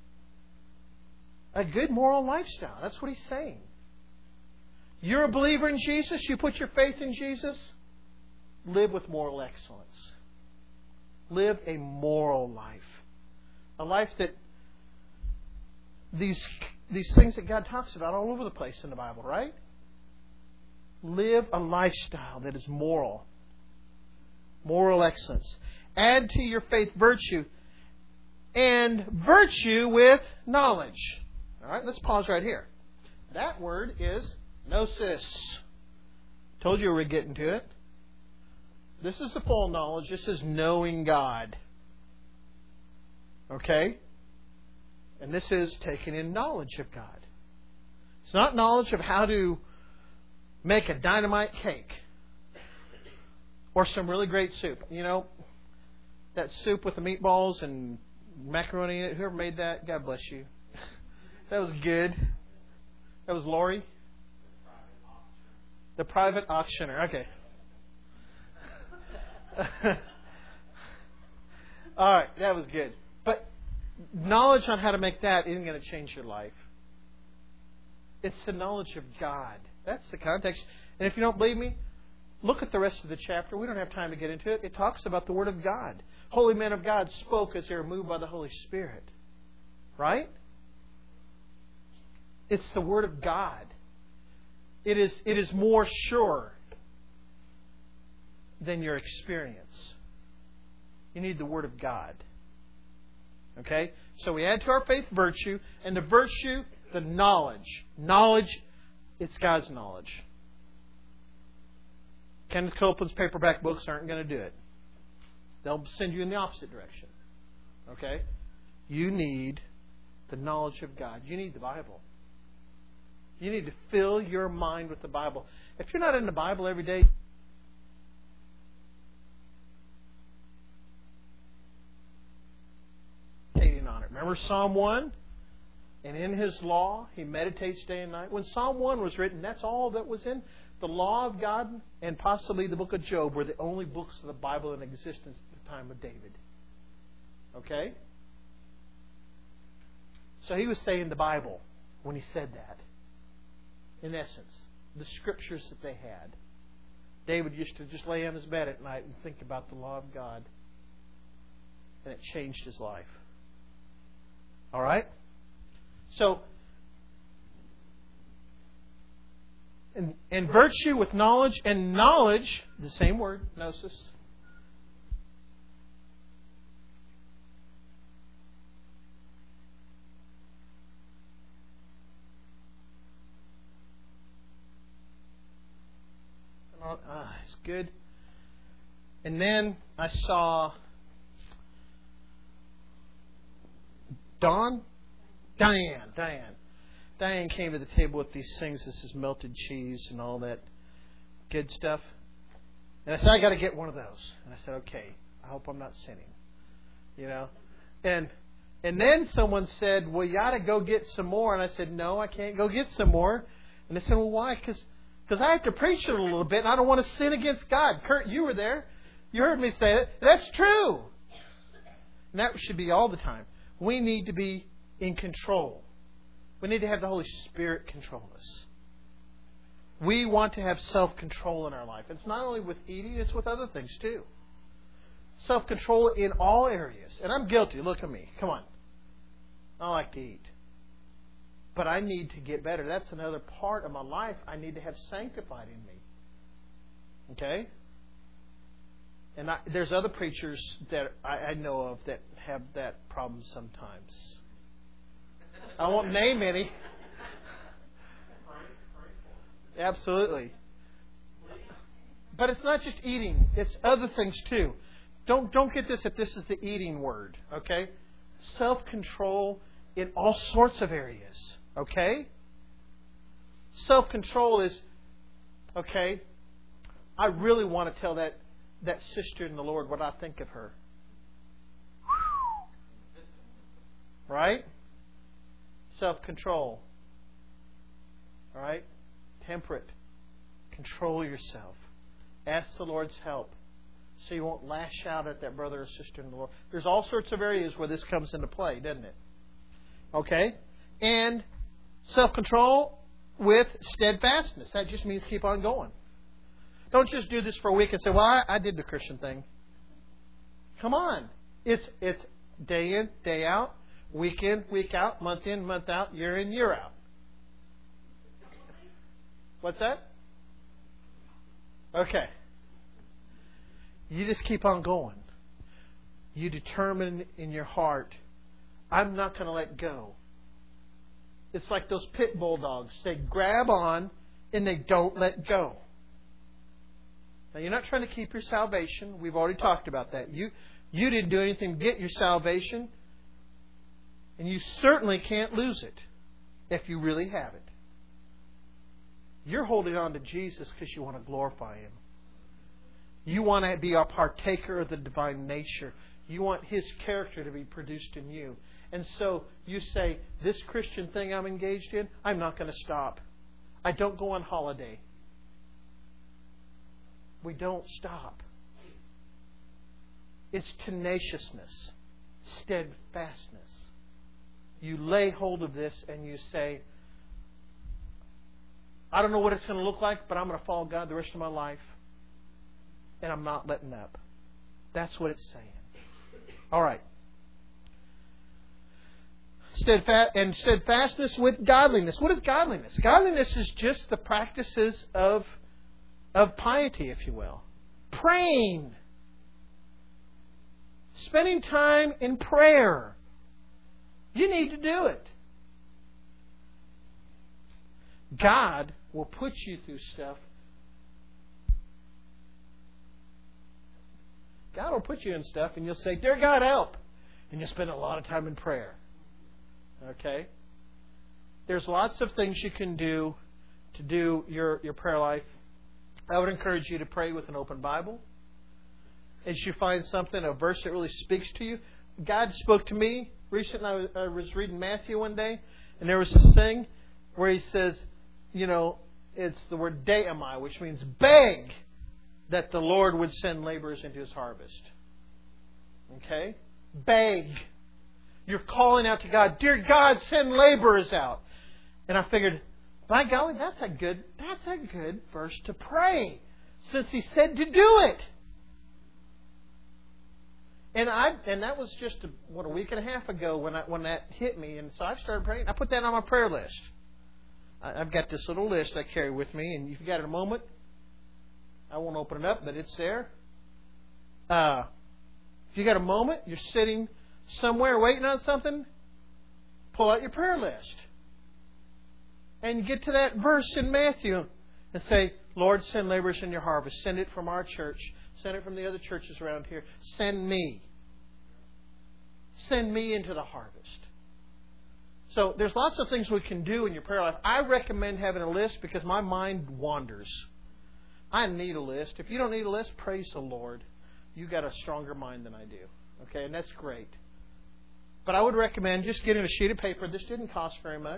a good moral lifestyle. That's what he's saying. You're a believer in Jesus, you put your faith in Jesus, live with moral excellence. Live a moral life. A life that these these things that God talks about all over the place in the Bible, right? Live a lifestyle that is moral. Moral excellence. Add to your faith virtue. And virtue with knowledge. All right, let's pause right here. That word is gnosis. Told you we were getting to it. This is the full knowledge. This is knowing God. Okay? And this is taking in knowledge of God. It's not knowledge of how to make a dynamite cake. Or some really great soup. You know, that soup with the meatballs and macaroni in it. Whoever made that, God bless you. That was good. That was Lori? The private auctioneer. Okay. All right, that was good. But knowledge on how to make that isn't going to change your life. It's the knowledge of God. That's the context. And if you don't believe me, look at the rest of the chapter. We don't have time to get into it. It talks about the Word of God. Holy men of God spoke as they were moved by the Holy Spirit. Right? It's the Word of God. It is, it is more sure than your experience. You need the Word of God. Okay? So we add to our faith virtue, and the virtue, the knowledge. Knowledge, it's God's knowledge. Kenneth Copeland's paperback books aren't going to do it. They'll send you in the opposite direction. Okay? You need the the knowledge of God. You need the Bible. You need to fill your mind with the Bible. If you're not in the Bible every day, meditating on it. Remember Psalm one? And in His law, he meditates day and night. When Psalm one was written, that's all that was in. The law of God and possibly the book of Job were the only books of the Bible in existence at the time of David. Okay? So he was saying the Bible when he said that. In essence, the scriptures that they had. David used to just lay on his bed at night and think about the law of God. And it changed his life. All right? So, and, and virtue with knowledge, and knowledge, the same word, gnosis. Uh, it's good. And then I saw Dawn? Diane, Diane. Diane came to the table with these things. This is melted cheese and all that good stuff. And I said, I got to get one of those. And I said, okay, I hope I'm not sinning. You know? And and then someone said, well, you ought to go get some more. And I said, no, I can't go get some more. And they said, well, why? Because because I have to preach it a little bit, and I don't want to sin against God. Kurt, you were there. You heard me say it. That's true. And that should be all the time. We need to be in control. We need to have the Holy Spirit control us. We want to have self-control in our life. It's not only with eating, it's with other things too. Self-control in all areas. And I'm guilty. Look at me. Come on. I like to eat. But I need to get better. That's another part of my life I need to have sanctified in me. Okay? And I, there's other preachers that I, I know of that have that problem sometimes. I won't name any. Absolutely. But it's not just eating. It's other things too. Don't don't get this if this is the eating word. Okay? Self-control in all sorts of areas. Okay? Self-control is, okay, I really want to tell that, that sister in the Lord what I think of her. Right? Self-control. All right? Temperate. Control yourself. Ask the Lord's help so you won't lash out at that brother or sister in the Lord. There's all sorts of areas where this comes into play, doesn't it? Okay? And self-control with steadfastness. That just means keep on going. Don't just do this for a week and say, well, I, I did the Christian thing. Come on. It's it's day in, day out, week in, week out, month in, month out, year in, year out. What's that? Okay. You just keep on going. You determine in your heart, I'm not going to let go. It's like those pit bulldogs. They grab on and they don't let go. Now, you're not trying to keep your salvation. We've already talked about that. You, you didn't do anything to get your salvation. And you certainly can't lose it if you really have it. You're holding on to Jesus because you want to glorify Him. You want to be a partaker of the divine nature. You want His character to be produced in you. And so you say, this Christian thing I'm engaged in, I'm not going to stop. I don't go on holiday. We don't stop. It's tenaciousness, steadfastness. You lay hold of this and you say, I don't know what it's going to look like, but I'm going to follow God the rest of my life. And I'm not letting up. That's what it's saying. All right. Steadfast and steadfastness with godliness. What is godliness? Godliness is just the practices of, of piety, if you will. Praying. Spending time in prayer. You need to do it. God will put you through stuff. God will put you in stuff and you'll say, dear God, help. And you'll spend a lot of time in prayer. Okay? There's lots of things you can do to do your, your prayer life. I would encourage you to pray with an open Bible. As you find something, a verse that really speaks to you. God spoke to me recently. I was, I was reading Matthew one day, and there was this thing where He says, you know, it's the word deamai, which means beg that the Lord would send laborers into His harvest. Okay? Beg. You're calling out to God, dear God, send laborers out. And I figured, by golly, that's a good that's a good verse to pray, since He said to do it. And I and that was just a, what a week and a half ago when I, when that hit me, and so I started praying. I put that on my prayer list. I, I've got this little list I carry with me, and if you got a moment, I won't open it up, but it's there. Uh, if you got a moment, you're sitting somewhere waiting on something, pull out your prayer list. And get to that verse in Matthew and say, Lord, send laborers in your harvest. Send it from our church. Send it from the other churches around here. Send me. Send me into the harvest. So there's lots of things we can do in your prayer life. I recommend having a list because my mind wanders. I need a list. If you don't need a list, praise the Lord. You got a stronger mind than I do. Okay, and that's great. But I would recommend just getting a sheet of paper. This didn't cost very much.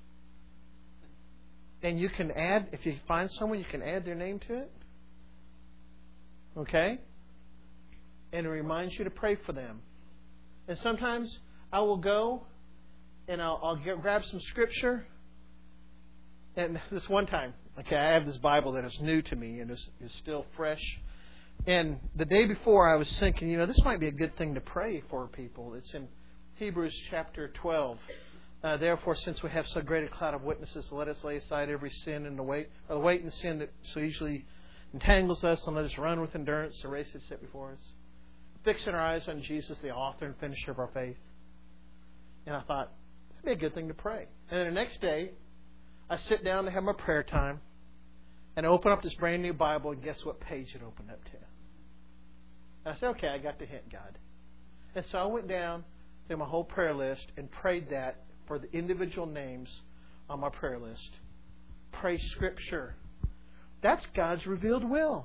And you can add, if you find someone, you can add their name to it. Okay? And it reminds you to pray for them. And sometimes I will go and I'll, I'll get, grab some scripture. And this one time, okay, I have this Bible that is new to me and is, is still fresh. And the day before I was thinking, you know, this might be a good thing to pray for people. It's in Hebrews chapter twelve. Uh, Therefore, since we have so great a cloud of witnesses, let us lay aside every sin and the weight, or the weight and sin that so easily entangles us, and let us run with endurance the race that's set before us, fixing our eyes on Jesus, the author and finisher of our faith. And I thought, it'd be a good thing to pray. And then the next day, I sit down to have my prayer time, and I open up this brand new Bible, and guess what page it opened up to? And I said, okay, I got the hint, God. And so I went down through my whole prayer list and prayed that for the individual names on my prayer list. Pray Scripture. That's God's revealed will.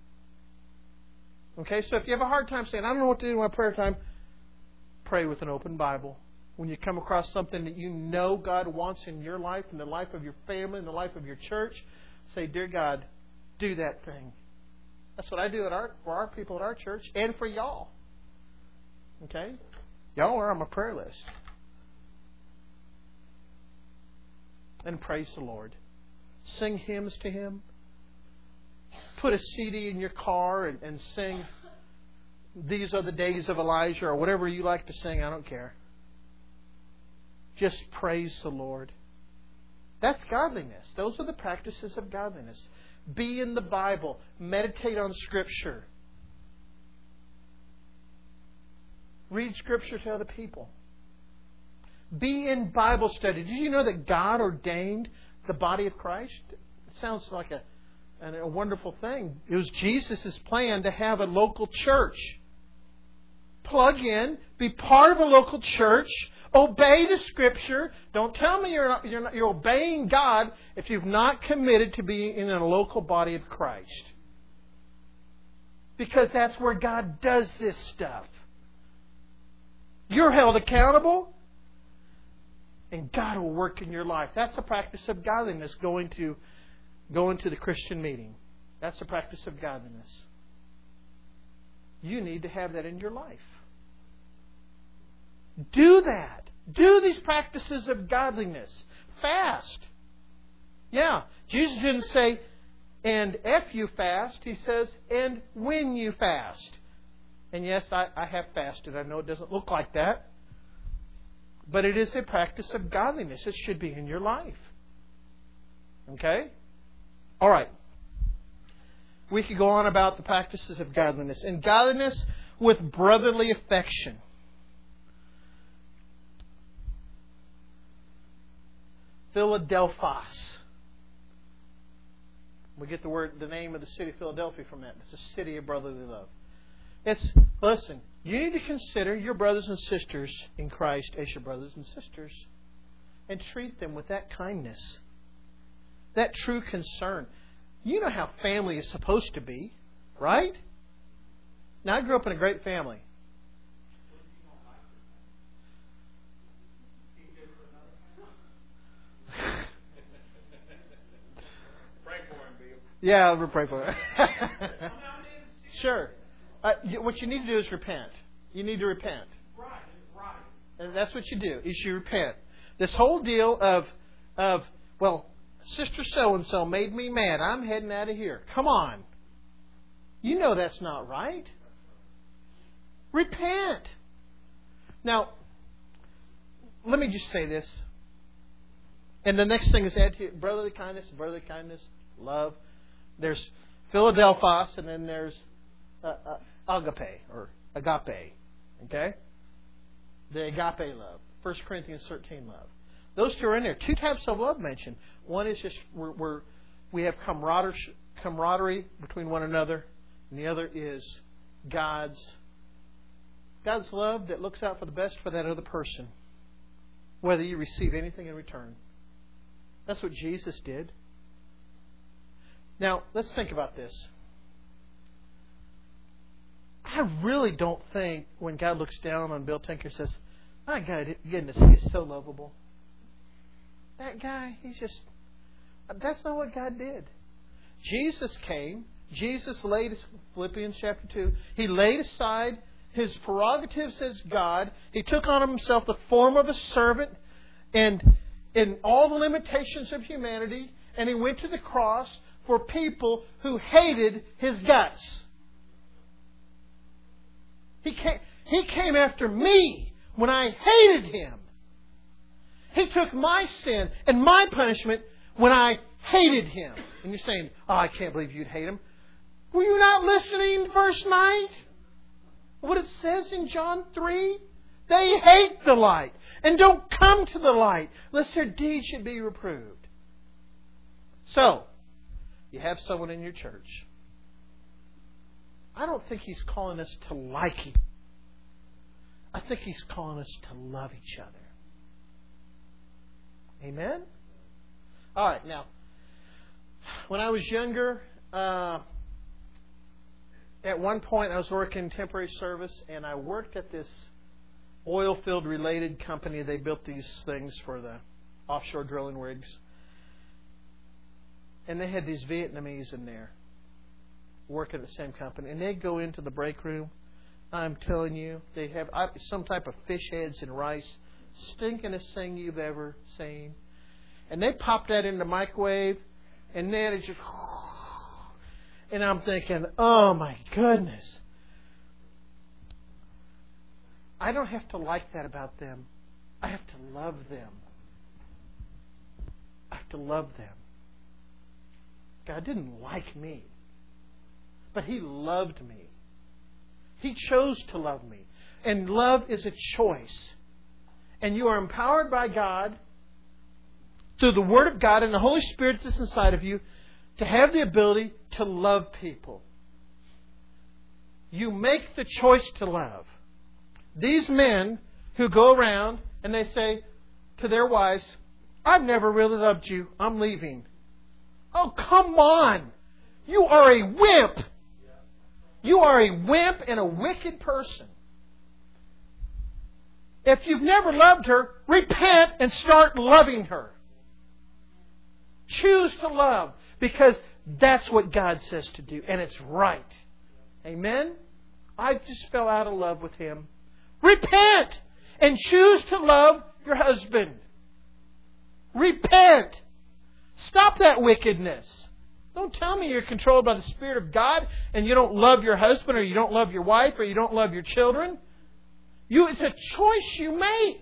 Okay, so if you have a hard time saying, I don't know what to do in my prayer time, pray with an open Bible. When you come across something that you know God wants in your life, in the life of your family, in the life of your church, say, dear God, do that thing. That's what I do at our, for our people at our church and for y'all. Okay? Y'all are on my prayer list. And praise the Lord. Sing hymns to Him. Put a C D in your car and, and sing These Are the Days of Elijah or whatever you like to sing. I don't care. Just praise the Lord. That's godliness. Those are the practices of godliness. Be in the Bible. Meditate on Scripture. Read Scripture to other people. Be in Bible study. Did you know that God ordained the body of Christ? It sounds like a, a wonderful thing. It was Jesus' plan to have a local church. Plug in, be part of a local church, obey the Scripture. Don't tell me you're not, you're, not, you're obeying God if you've not committed to being in a local body of Christ. Because that's where God does this stuff. You're held accountable. And God will work in your life. That's a practice of godliness, going to going to the Christian meeting. That's a practice of godliness. You need to have that in your life. Do that. Do these practices of godliness. Fast. Yeah. Jesus didn't say, and if you fast. He says, and when you fast. And yes, I, I have fasted. I know it doesn't look like that. But it is a practice of godliness. It should be in your life. Okay? All right. We could go on about the practices of godliness. And godliness with brotherly affection. Philadelphos. We get the word, the name of the city of Philadelphia from that. It's a city of brotherly love. It's, listen, you need to consider your brothers and sisters in Christ as your brothers and sisters. and treat them with that kindness, that true concern. You know how family is supposed to be, right? Now, I grew up in a great family. Yeah, we'll pray for it. Sure. Uh, what you need to do is repent. You need to repent. Right, right. And that's what you do, is you repent. This whole deal of, of well, Sister So-and-so made me mad. I'm heading out of here. Come on. You know that's not right. Repent. Now, let me just say this. And the next thing is add to brotherly kindness, brotherly kindness, love. There's Philadelphos, and then there's uh, uh, agape, or agape. Okay? The agape love. First Corinthians thirteen love. Those two are in there. Two types of love mentioned. One is just we're, we're, we have camaraderie, camaraderie between one another. And the other is God's, God's love that looks out for the best for that other person, whether you receive anything in return. That's what Jesus did. Now, let's think about this. I really don't think when God looks down on Bill Tinker says, my God, goodness, he's so lovable. That guy, he's just... That's not what God did. Jesus came. Jesus laid, Philippians chapter two, He laid aside His prerogatives as God. He took on Himself the form of a servant and in all the limitations of humanity, and He went to the cross for people who hated His guts. He came, he came after me when I hated Him. He took my sin and my punishment when I hated Him. And you're saying, oh, I can't believe you'd hate Him. Were you not listening verse nine? What it says in John three? They hate the light and don't come to the light lest their deeds should be reproved. So, you have someone in your church. I don't think He's calling us to like Him. I think He's calling us to love each other. Amen? All right, now, when I was younger, uh, at one point I was working temporary service, and I worked at this oil field related company. They built these things for the offshore drilling rigs. And they had these Vietnamese in there working at the same company. And they'd go into the break room. I'm telling you, they have some type of fish heads and rice. Stinkingest thing you've ever seen. And they popped that in the microwave. And then it just... And I'm thinking, oh my goodness. I don't have to like that about them. I have to love them. I have to love them. God didn't like me. But He loved me. He chose to love me. And love is a choice. And you are empowered by God through the Word of God and the Holy Spirit that's inside of you to have the ability to love people. You make the choice to love. These men who go around and they say to their wives, I've never really loved you. I'm leaving. Oh, come on. You are a wimp. You are a wimp and a wicked person. If you've never loved her, repent and start loving her. Choose to love, because that's what God says to do, and it's right. Amen? I just fell out of love with him. Repent and choose to love your husband. Repent. Stop that wickedness. Don't tell me you're controlled by the Spirit of God and you don't love your husband, or you don't love your wife, or you don't love your children. You, it's a choice you make.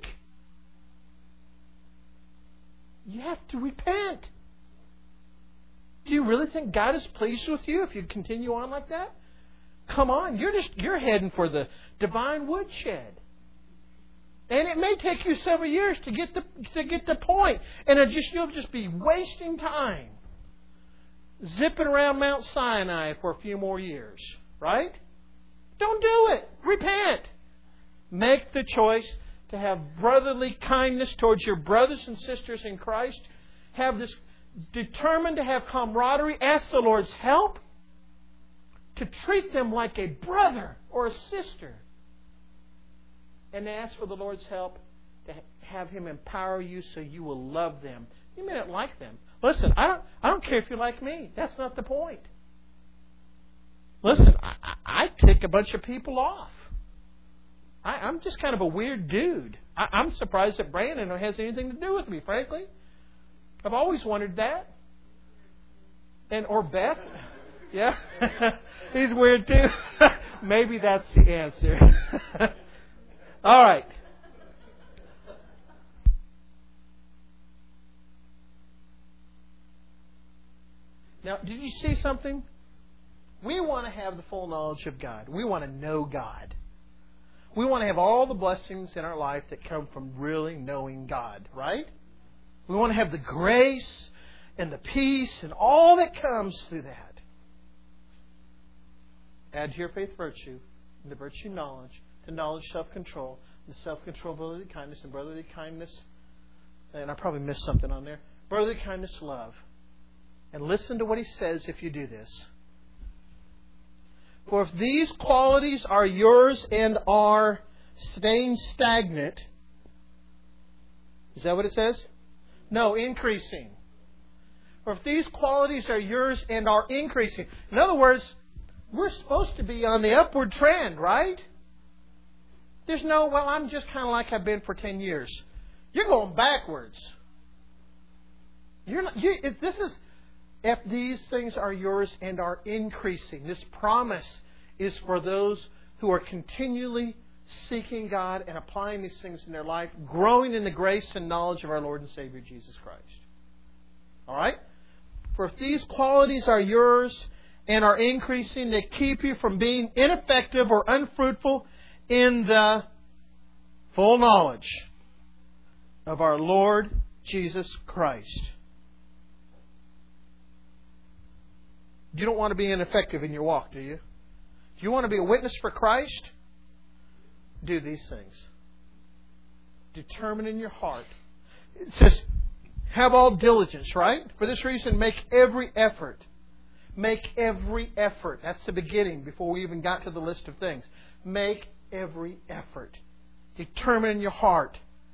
You have to repent. Do you really think God is pleased with you if you continue on like that? Come on, you're just you're heading for the divine woodshed. And it may take you several years to get the to get the point. And it just you'll just be wasting time. Zipping around Mount Sinai for a few more years. Right? Don't do it. Repent. Make the choice to have brotherly kindness towards your brothers and sisters in Christ. Have this determined to have camaraderie. Ask the Lord's help to treat them like a brother or a sister. And ask for the Lord's help to have Him empower you so you will love them. You may not like them. Listen, I don't, I don't care if you like me. That's not the point. Listen, I, I tick a bunch of people off. I, I'm just kind of a weird dude. I, I'm surprised that Brandon has anything to do with me, frankly. I've always wondered that. And or Beth. Yeah. He's weird too. Maybe that's the answer. All right. Now, did you see something? We want to have the full knowledge of God. We want to know God. We want to have all the blessings in our life that come from really knowing God, right? We want to have the grace and the peace and all that comes through that. Add to your faith virtue, and to virtue knowledge, to knowledge self-control, and to self-control brotherly kindness, and brotherly kindness, and I probably missed something on there, brotherly kindness, love. And listen to what he says if you do this. For if these qualities are yours and are staying stagnant, is that what it says? No, increasing. For if these qualities are yours and are increasing. In other words, we're supposed to be on the upward trend, right? There's no, well, I'm just kind of like I've been for ten years. You're going backwards. You're not, you, if this is, if these things are yours and are increasing. This promise is for those who are continually seeking God and applying these things in their life, growing in the grace and knowledge of our Lord and Savior Jesus Christ. All right? For if these qualities are yours and are increasing, they keep you from being ineffective or unfruitful in the full knowledge of our Lord Jesus Christ. You don't want to be ineffective in your walk, do you? Do you want to be a witness for Christ? Do these things. Determine in your heart. It says, have all diligence, right? For this reason, make every effort. Make every effort. That's the beginning before we even got to the list of things. Make every effort. Determine in your heart.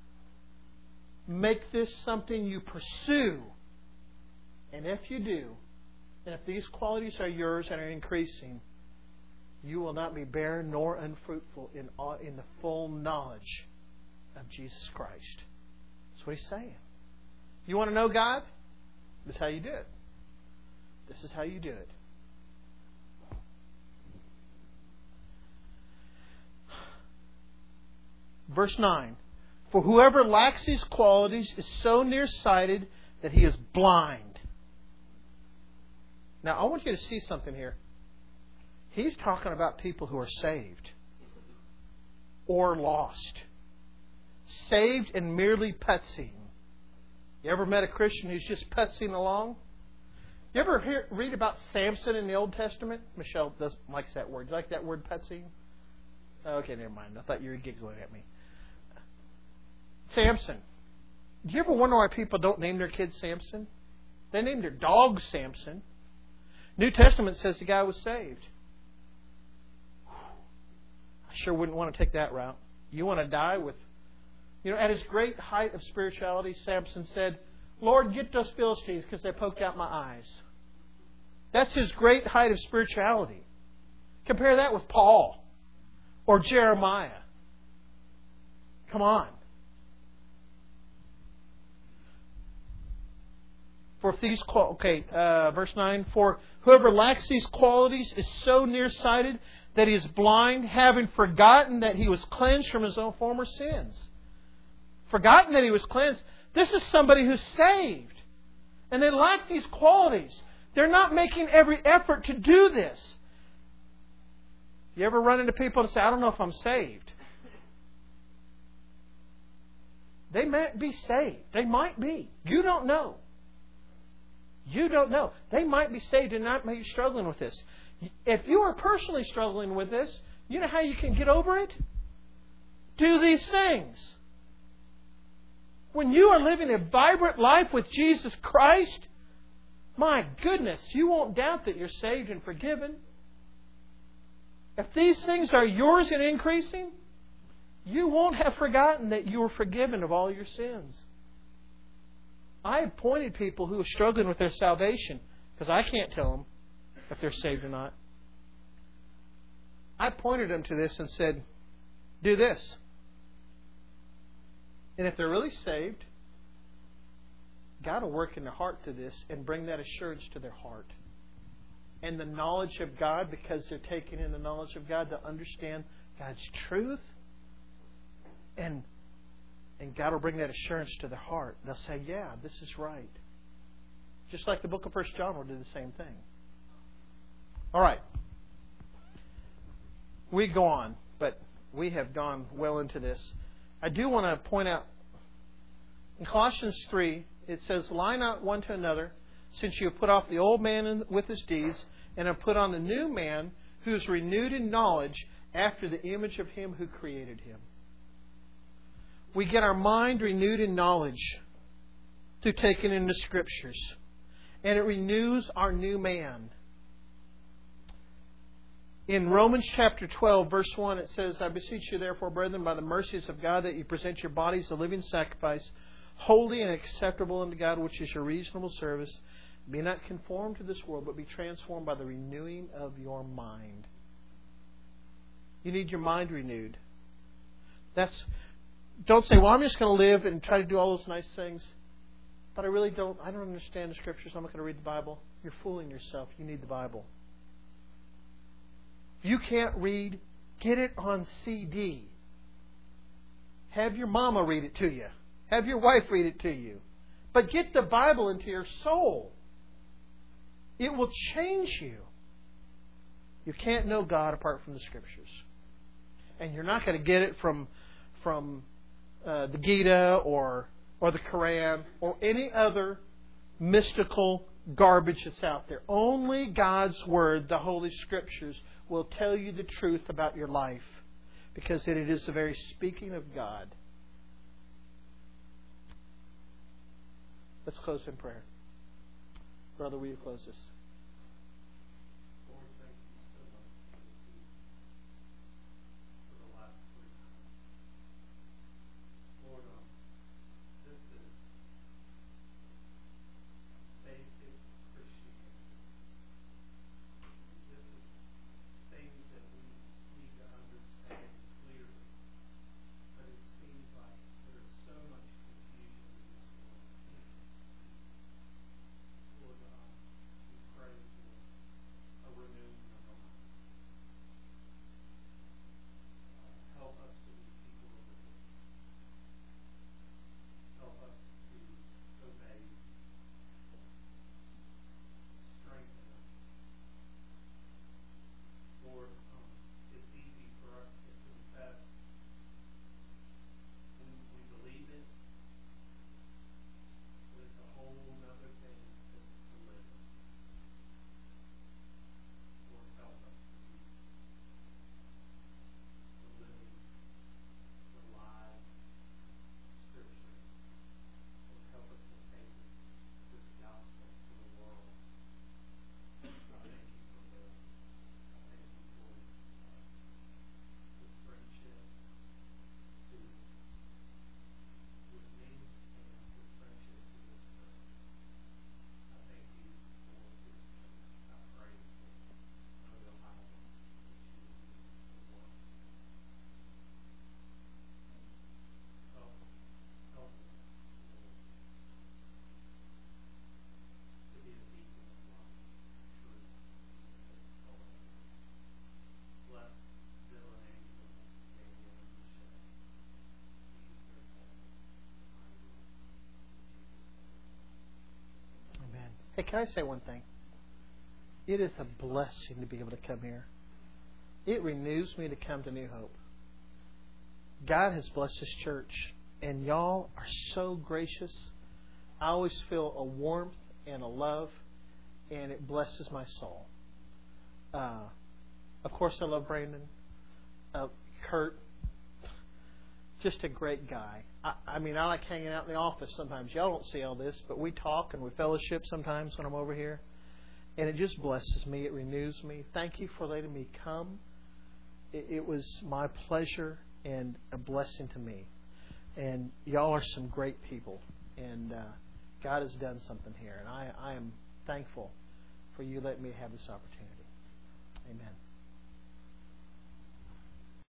Make this something you pursue. And if you do, and if these qualities are yours and are increasing, you will not be barren nor unfruitful in all, in the full knowledge of Jesus Christ. That's what he's saying. You want to know God? This is how you do it. This is how you do it. Verse nine. For whoever lacks these qualities is so nearsighted that he is blind. Now, I want you to see something here. He's talking about people who are saved or lost. Saved and merely putzing. You ever met a Christian who's just putzing along? You ever hear, read about Samson in the Old Testament? Michelle doesn't likes that word. Do you like that word, putzing? Okay, never mind. I thought you were giggling at me. Samson. Do you ever wonder why people don't name their kids Samson? They named their dog Samson. New Testament says the guy was saved. I sure wouldn't want to take that route. You want to die with... You know, at his great height of spirituality, Samson said, Lord, get those Philistines because they poked out my eyes. That's his great height of spirituality. Compare that with Paul or Jeremiah. Come on. For if these okay, uh, verse nine. For whoever lacks these qualities is so nearsighted that he is blind, having forgotten that he was cleansed from his own former sins. Forgotten that he was cleansed. This is somebody who's saved, and they lack these qualities. They're not making every effort to do this. You ever run into people and say, "I don't know if I'm saved." They might be saved. They might be. You don't know. You don't know. They might be saved and not be struggling with this. If you are personally struggling with this, you know how you can get over it? Do these things. When you are living a vibrant life with Jesus Christ, my goodness, you won't doubt that you're saved and forgiven. If these things are yours and increasing, you won't have forgotten that you were forgiven of all your sins. I have pointed people who are struggling with their salvation, because I can't tell them if they're saved or not. I pointed them to this and said, do this. And if they're really saved, God will work in their heart through this and bring that assurance to their heart. And the knowledge of God, because they're taking in the knowledge of God to understand God's truth. And, and God will bring that assurance to their heart. They'll say, yeah, this is right. Just like the book of First John will do the same thing. All right. We go on, but we have gone well into this. I do want to point out, in Colossians three, it says, lie not one to another, since you have put off the old man with his deeds, and have put on the new man, who is renewed in knowledge after the image of Him who created him. We get our mind renewed in knowledge through taking in the Scriptures. And it renews our new man. In Romans chapter twelve, verse one, it says, I beseech you therefore, brethren, by the mercies of God, that you present your bodies a living sacrifice, holy and acceptable unto God, which is your reasonable service. Be not conformed to this world, but be transformed by the renewing of your mind. You need your mind renewed. That's. Don't say, well, I'm just going to live and try to do all those nice things. But I really don't. I don't understand the Scriptures. I'm not going to read the Bible. You're fooling yourself. You need the Bible. If you can't read, get it on C D. Have your mama read it to you. Have your wife read it to you. But get the Bible into your soul. It will change you. You can't know God apart from the Scriptures. And you're not going to get it from from uh, the Gita or or the Quran or any other mystical garbage that's out there. Only God's Word, the Holy Scriptures, will tell you the truth about your life, because it is the very speaking of God. Let's close in prayer. Brother, will you close this? Lord, thank you so much for the last three times. Lord, um, this is basic Christianity. This is things that we need to understand clearly. But it seems like there's so much confusion in this world. Lord, um, we pray for a renewing of our minds. Uh, help us to be people of the book. Help us to obey. Strengthen us. Lord, um, it's easy for us to confess. We, we believe it. But it's a whole other thing to, to live. Lord, help us to be the living, the live Scripture. Lord, help us to take this gospel to the world. I thank you for the, I thank you for uh, the friendship to, with me and the friendship to this church. I thank you for this church. I pray for Mobile Highway that you will do the work. Help, help us, Lord, to be the people of life, truth, and color. Bless Bill and Angel, Daniel and Michelle. Use their hands in my will. In Jesus' name. Amen. Hey, can I say one thing? It is a blessing to be able to come here. It renews me to come to New Hope. God has blessed this church, and y'all are so gracious. I always feel a warmth and a love, and it blesses my soul. Uh, of course, I love Brandon, uh, Kurt, just a great guy. I, I mean, I like hanging out in the office sometimes. Y'all don't see all this, but we talk and we fellowship sometimes when I'm over here. And it just blesses me. It renews me. Thank you for letting me come. It, it was my pleasure and a blessing to me. And y'all are some great people. And uh, God has done something here. And I, I am thankful for you letting me have this opportunity. Amen.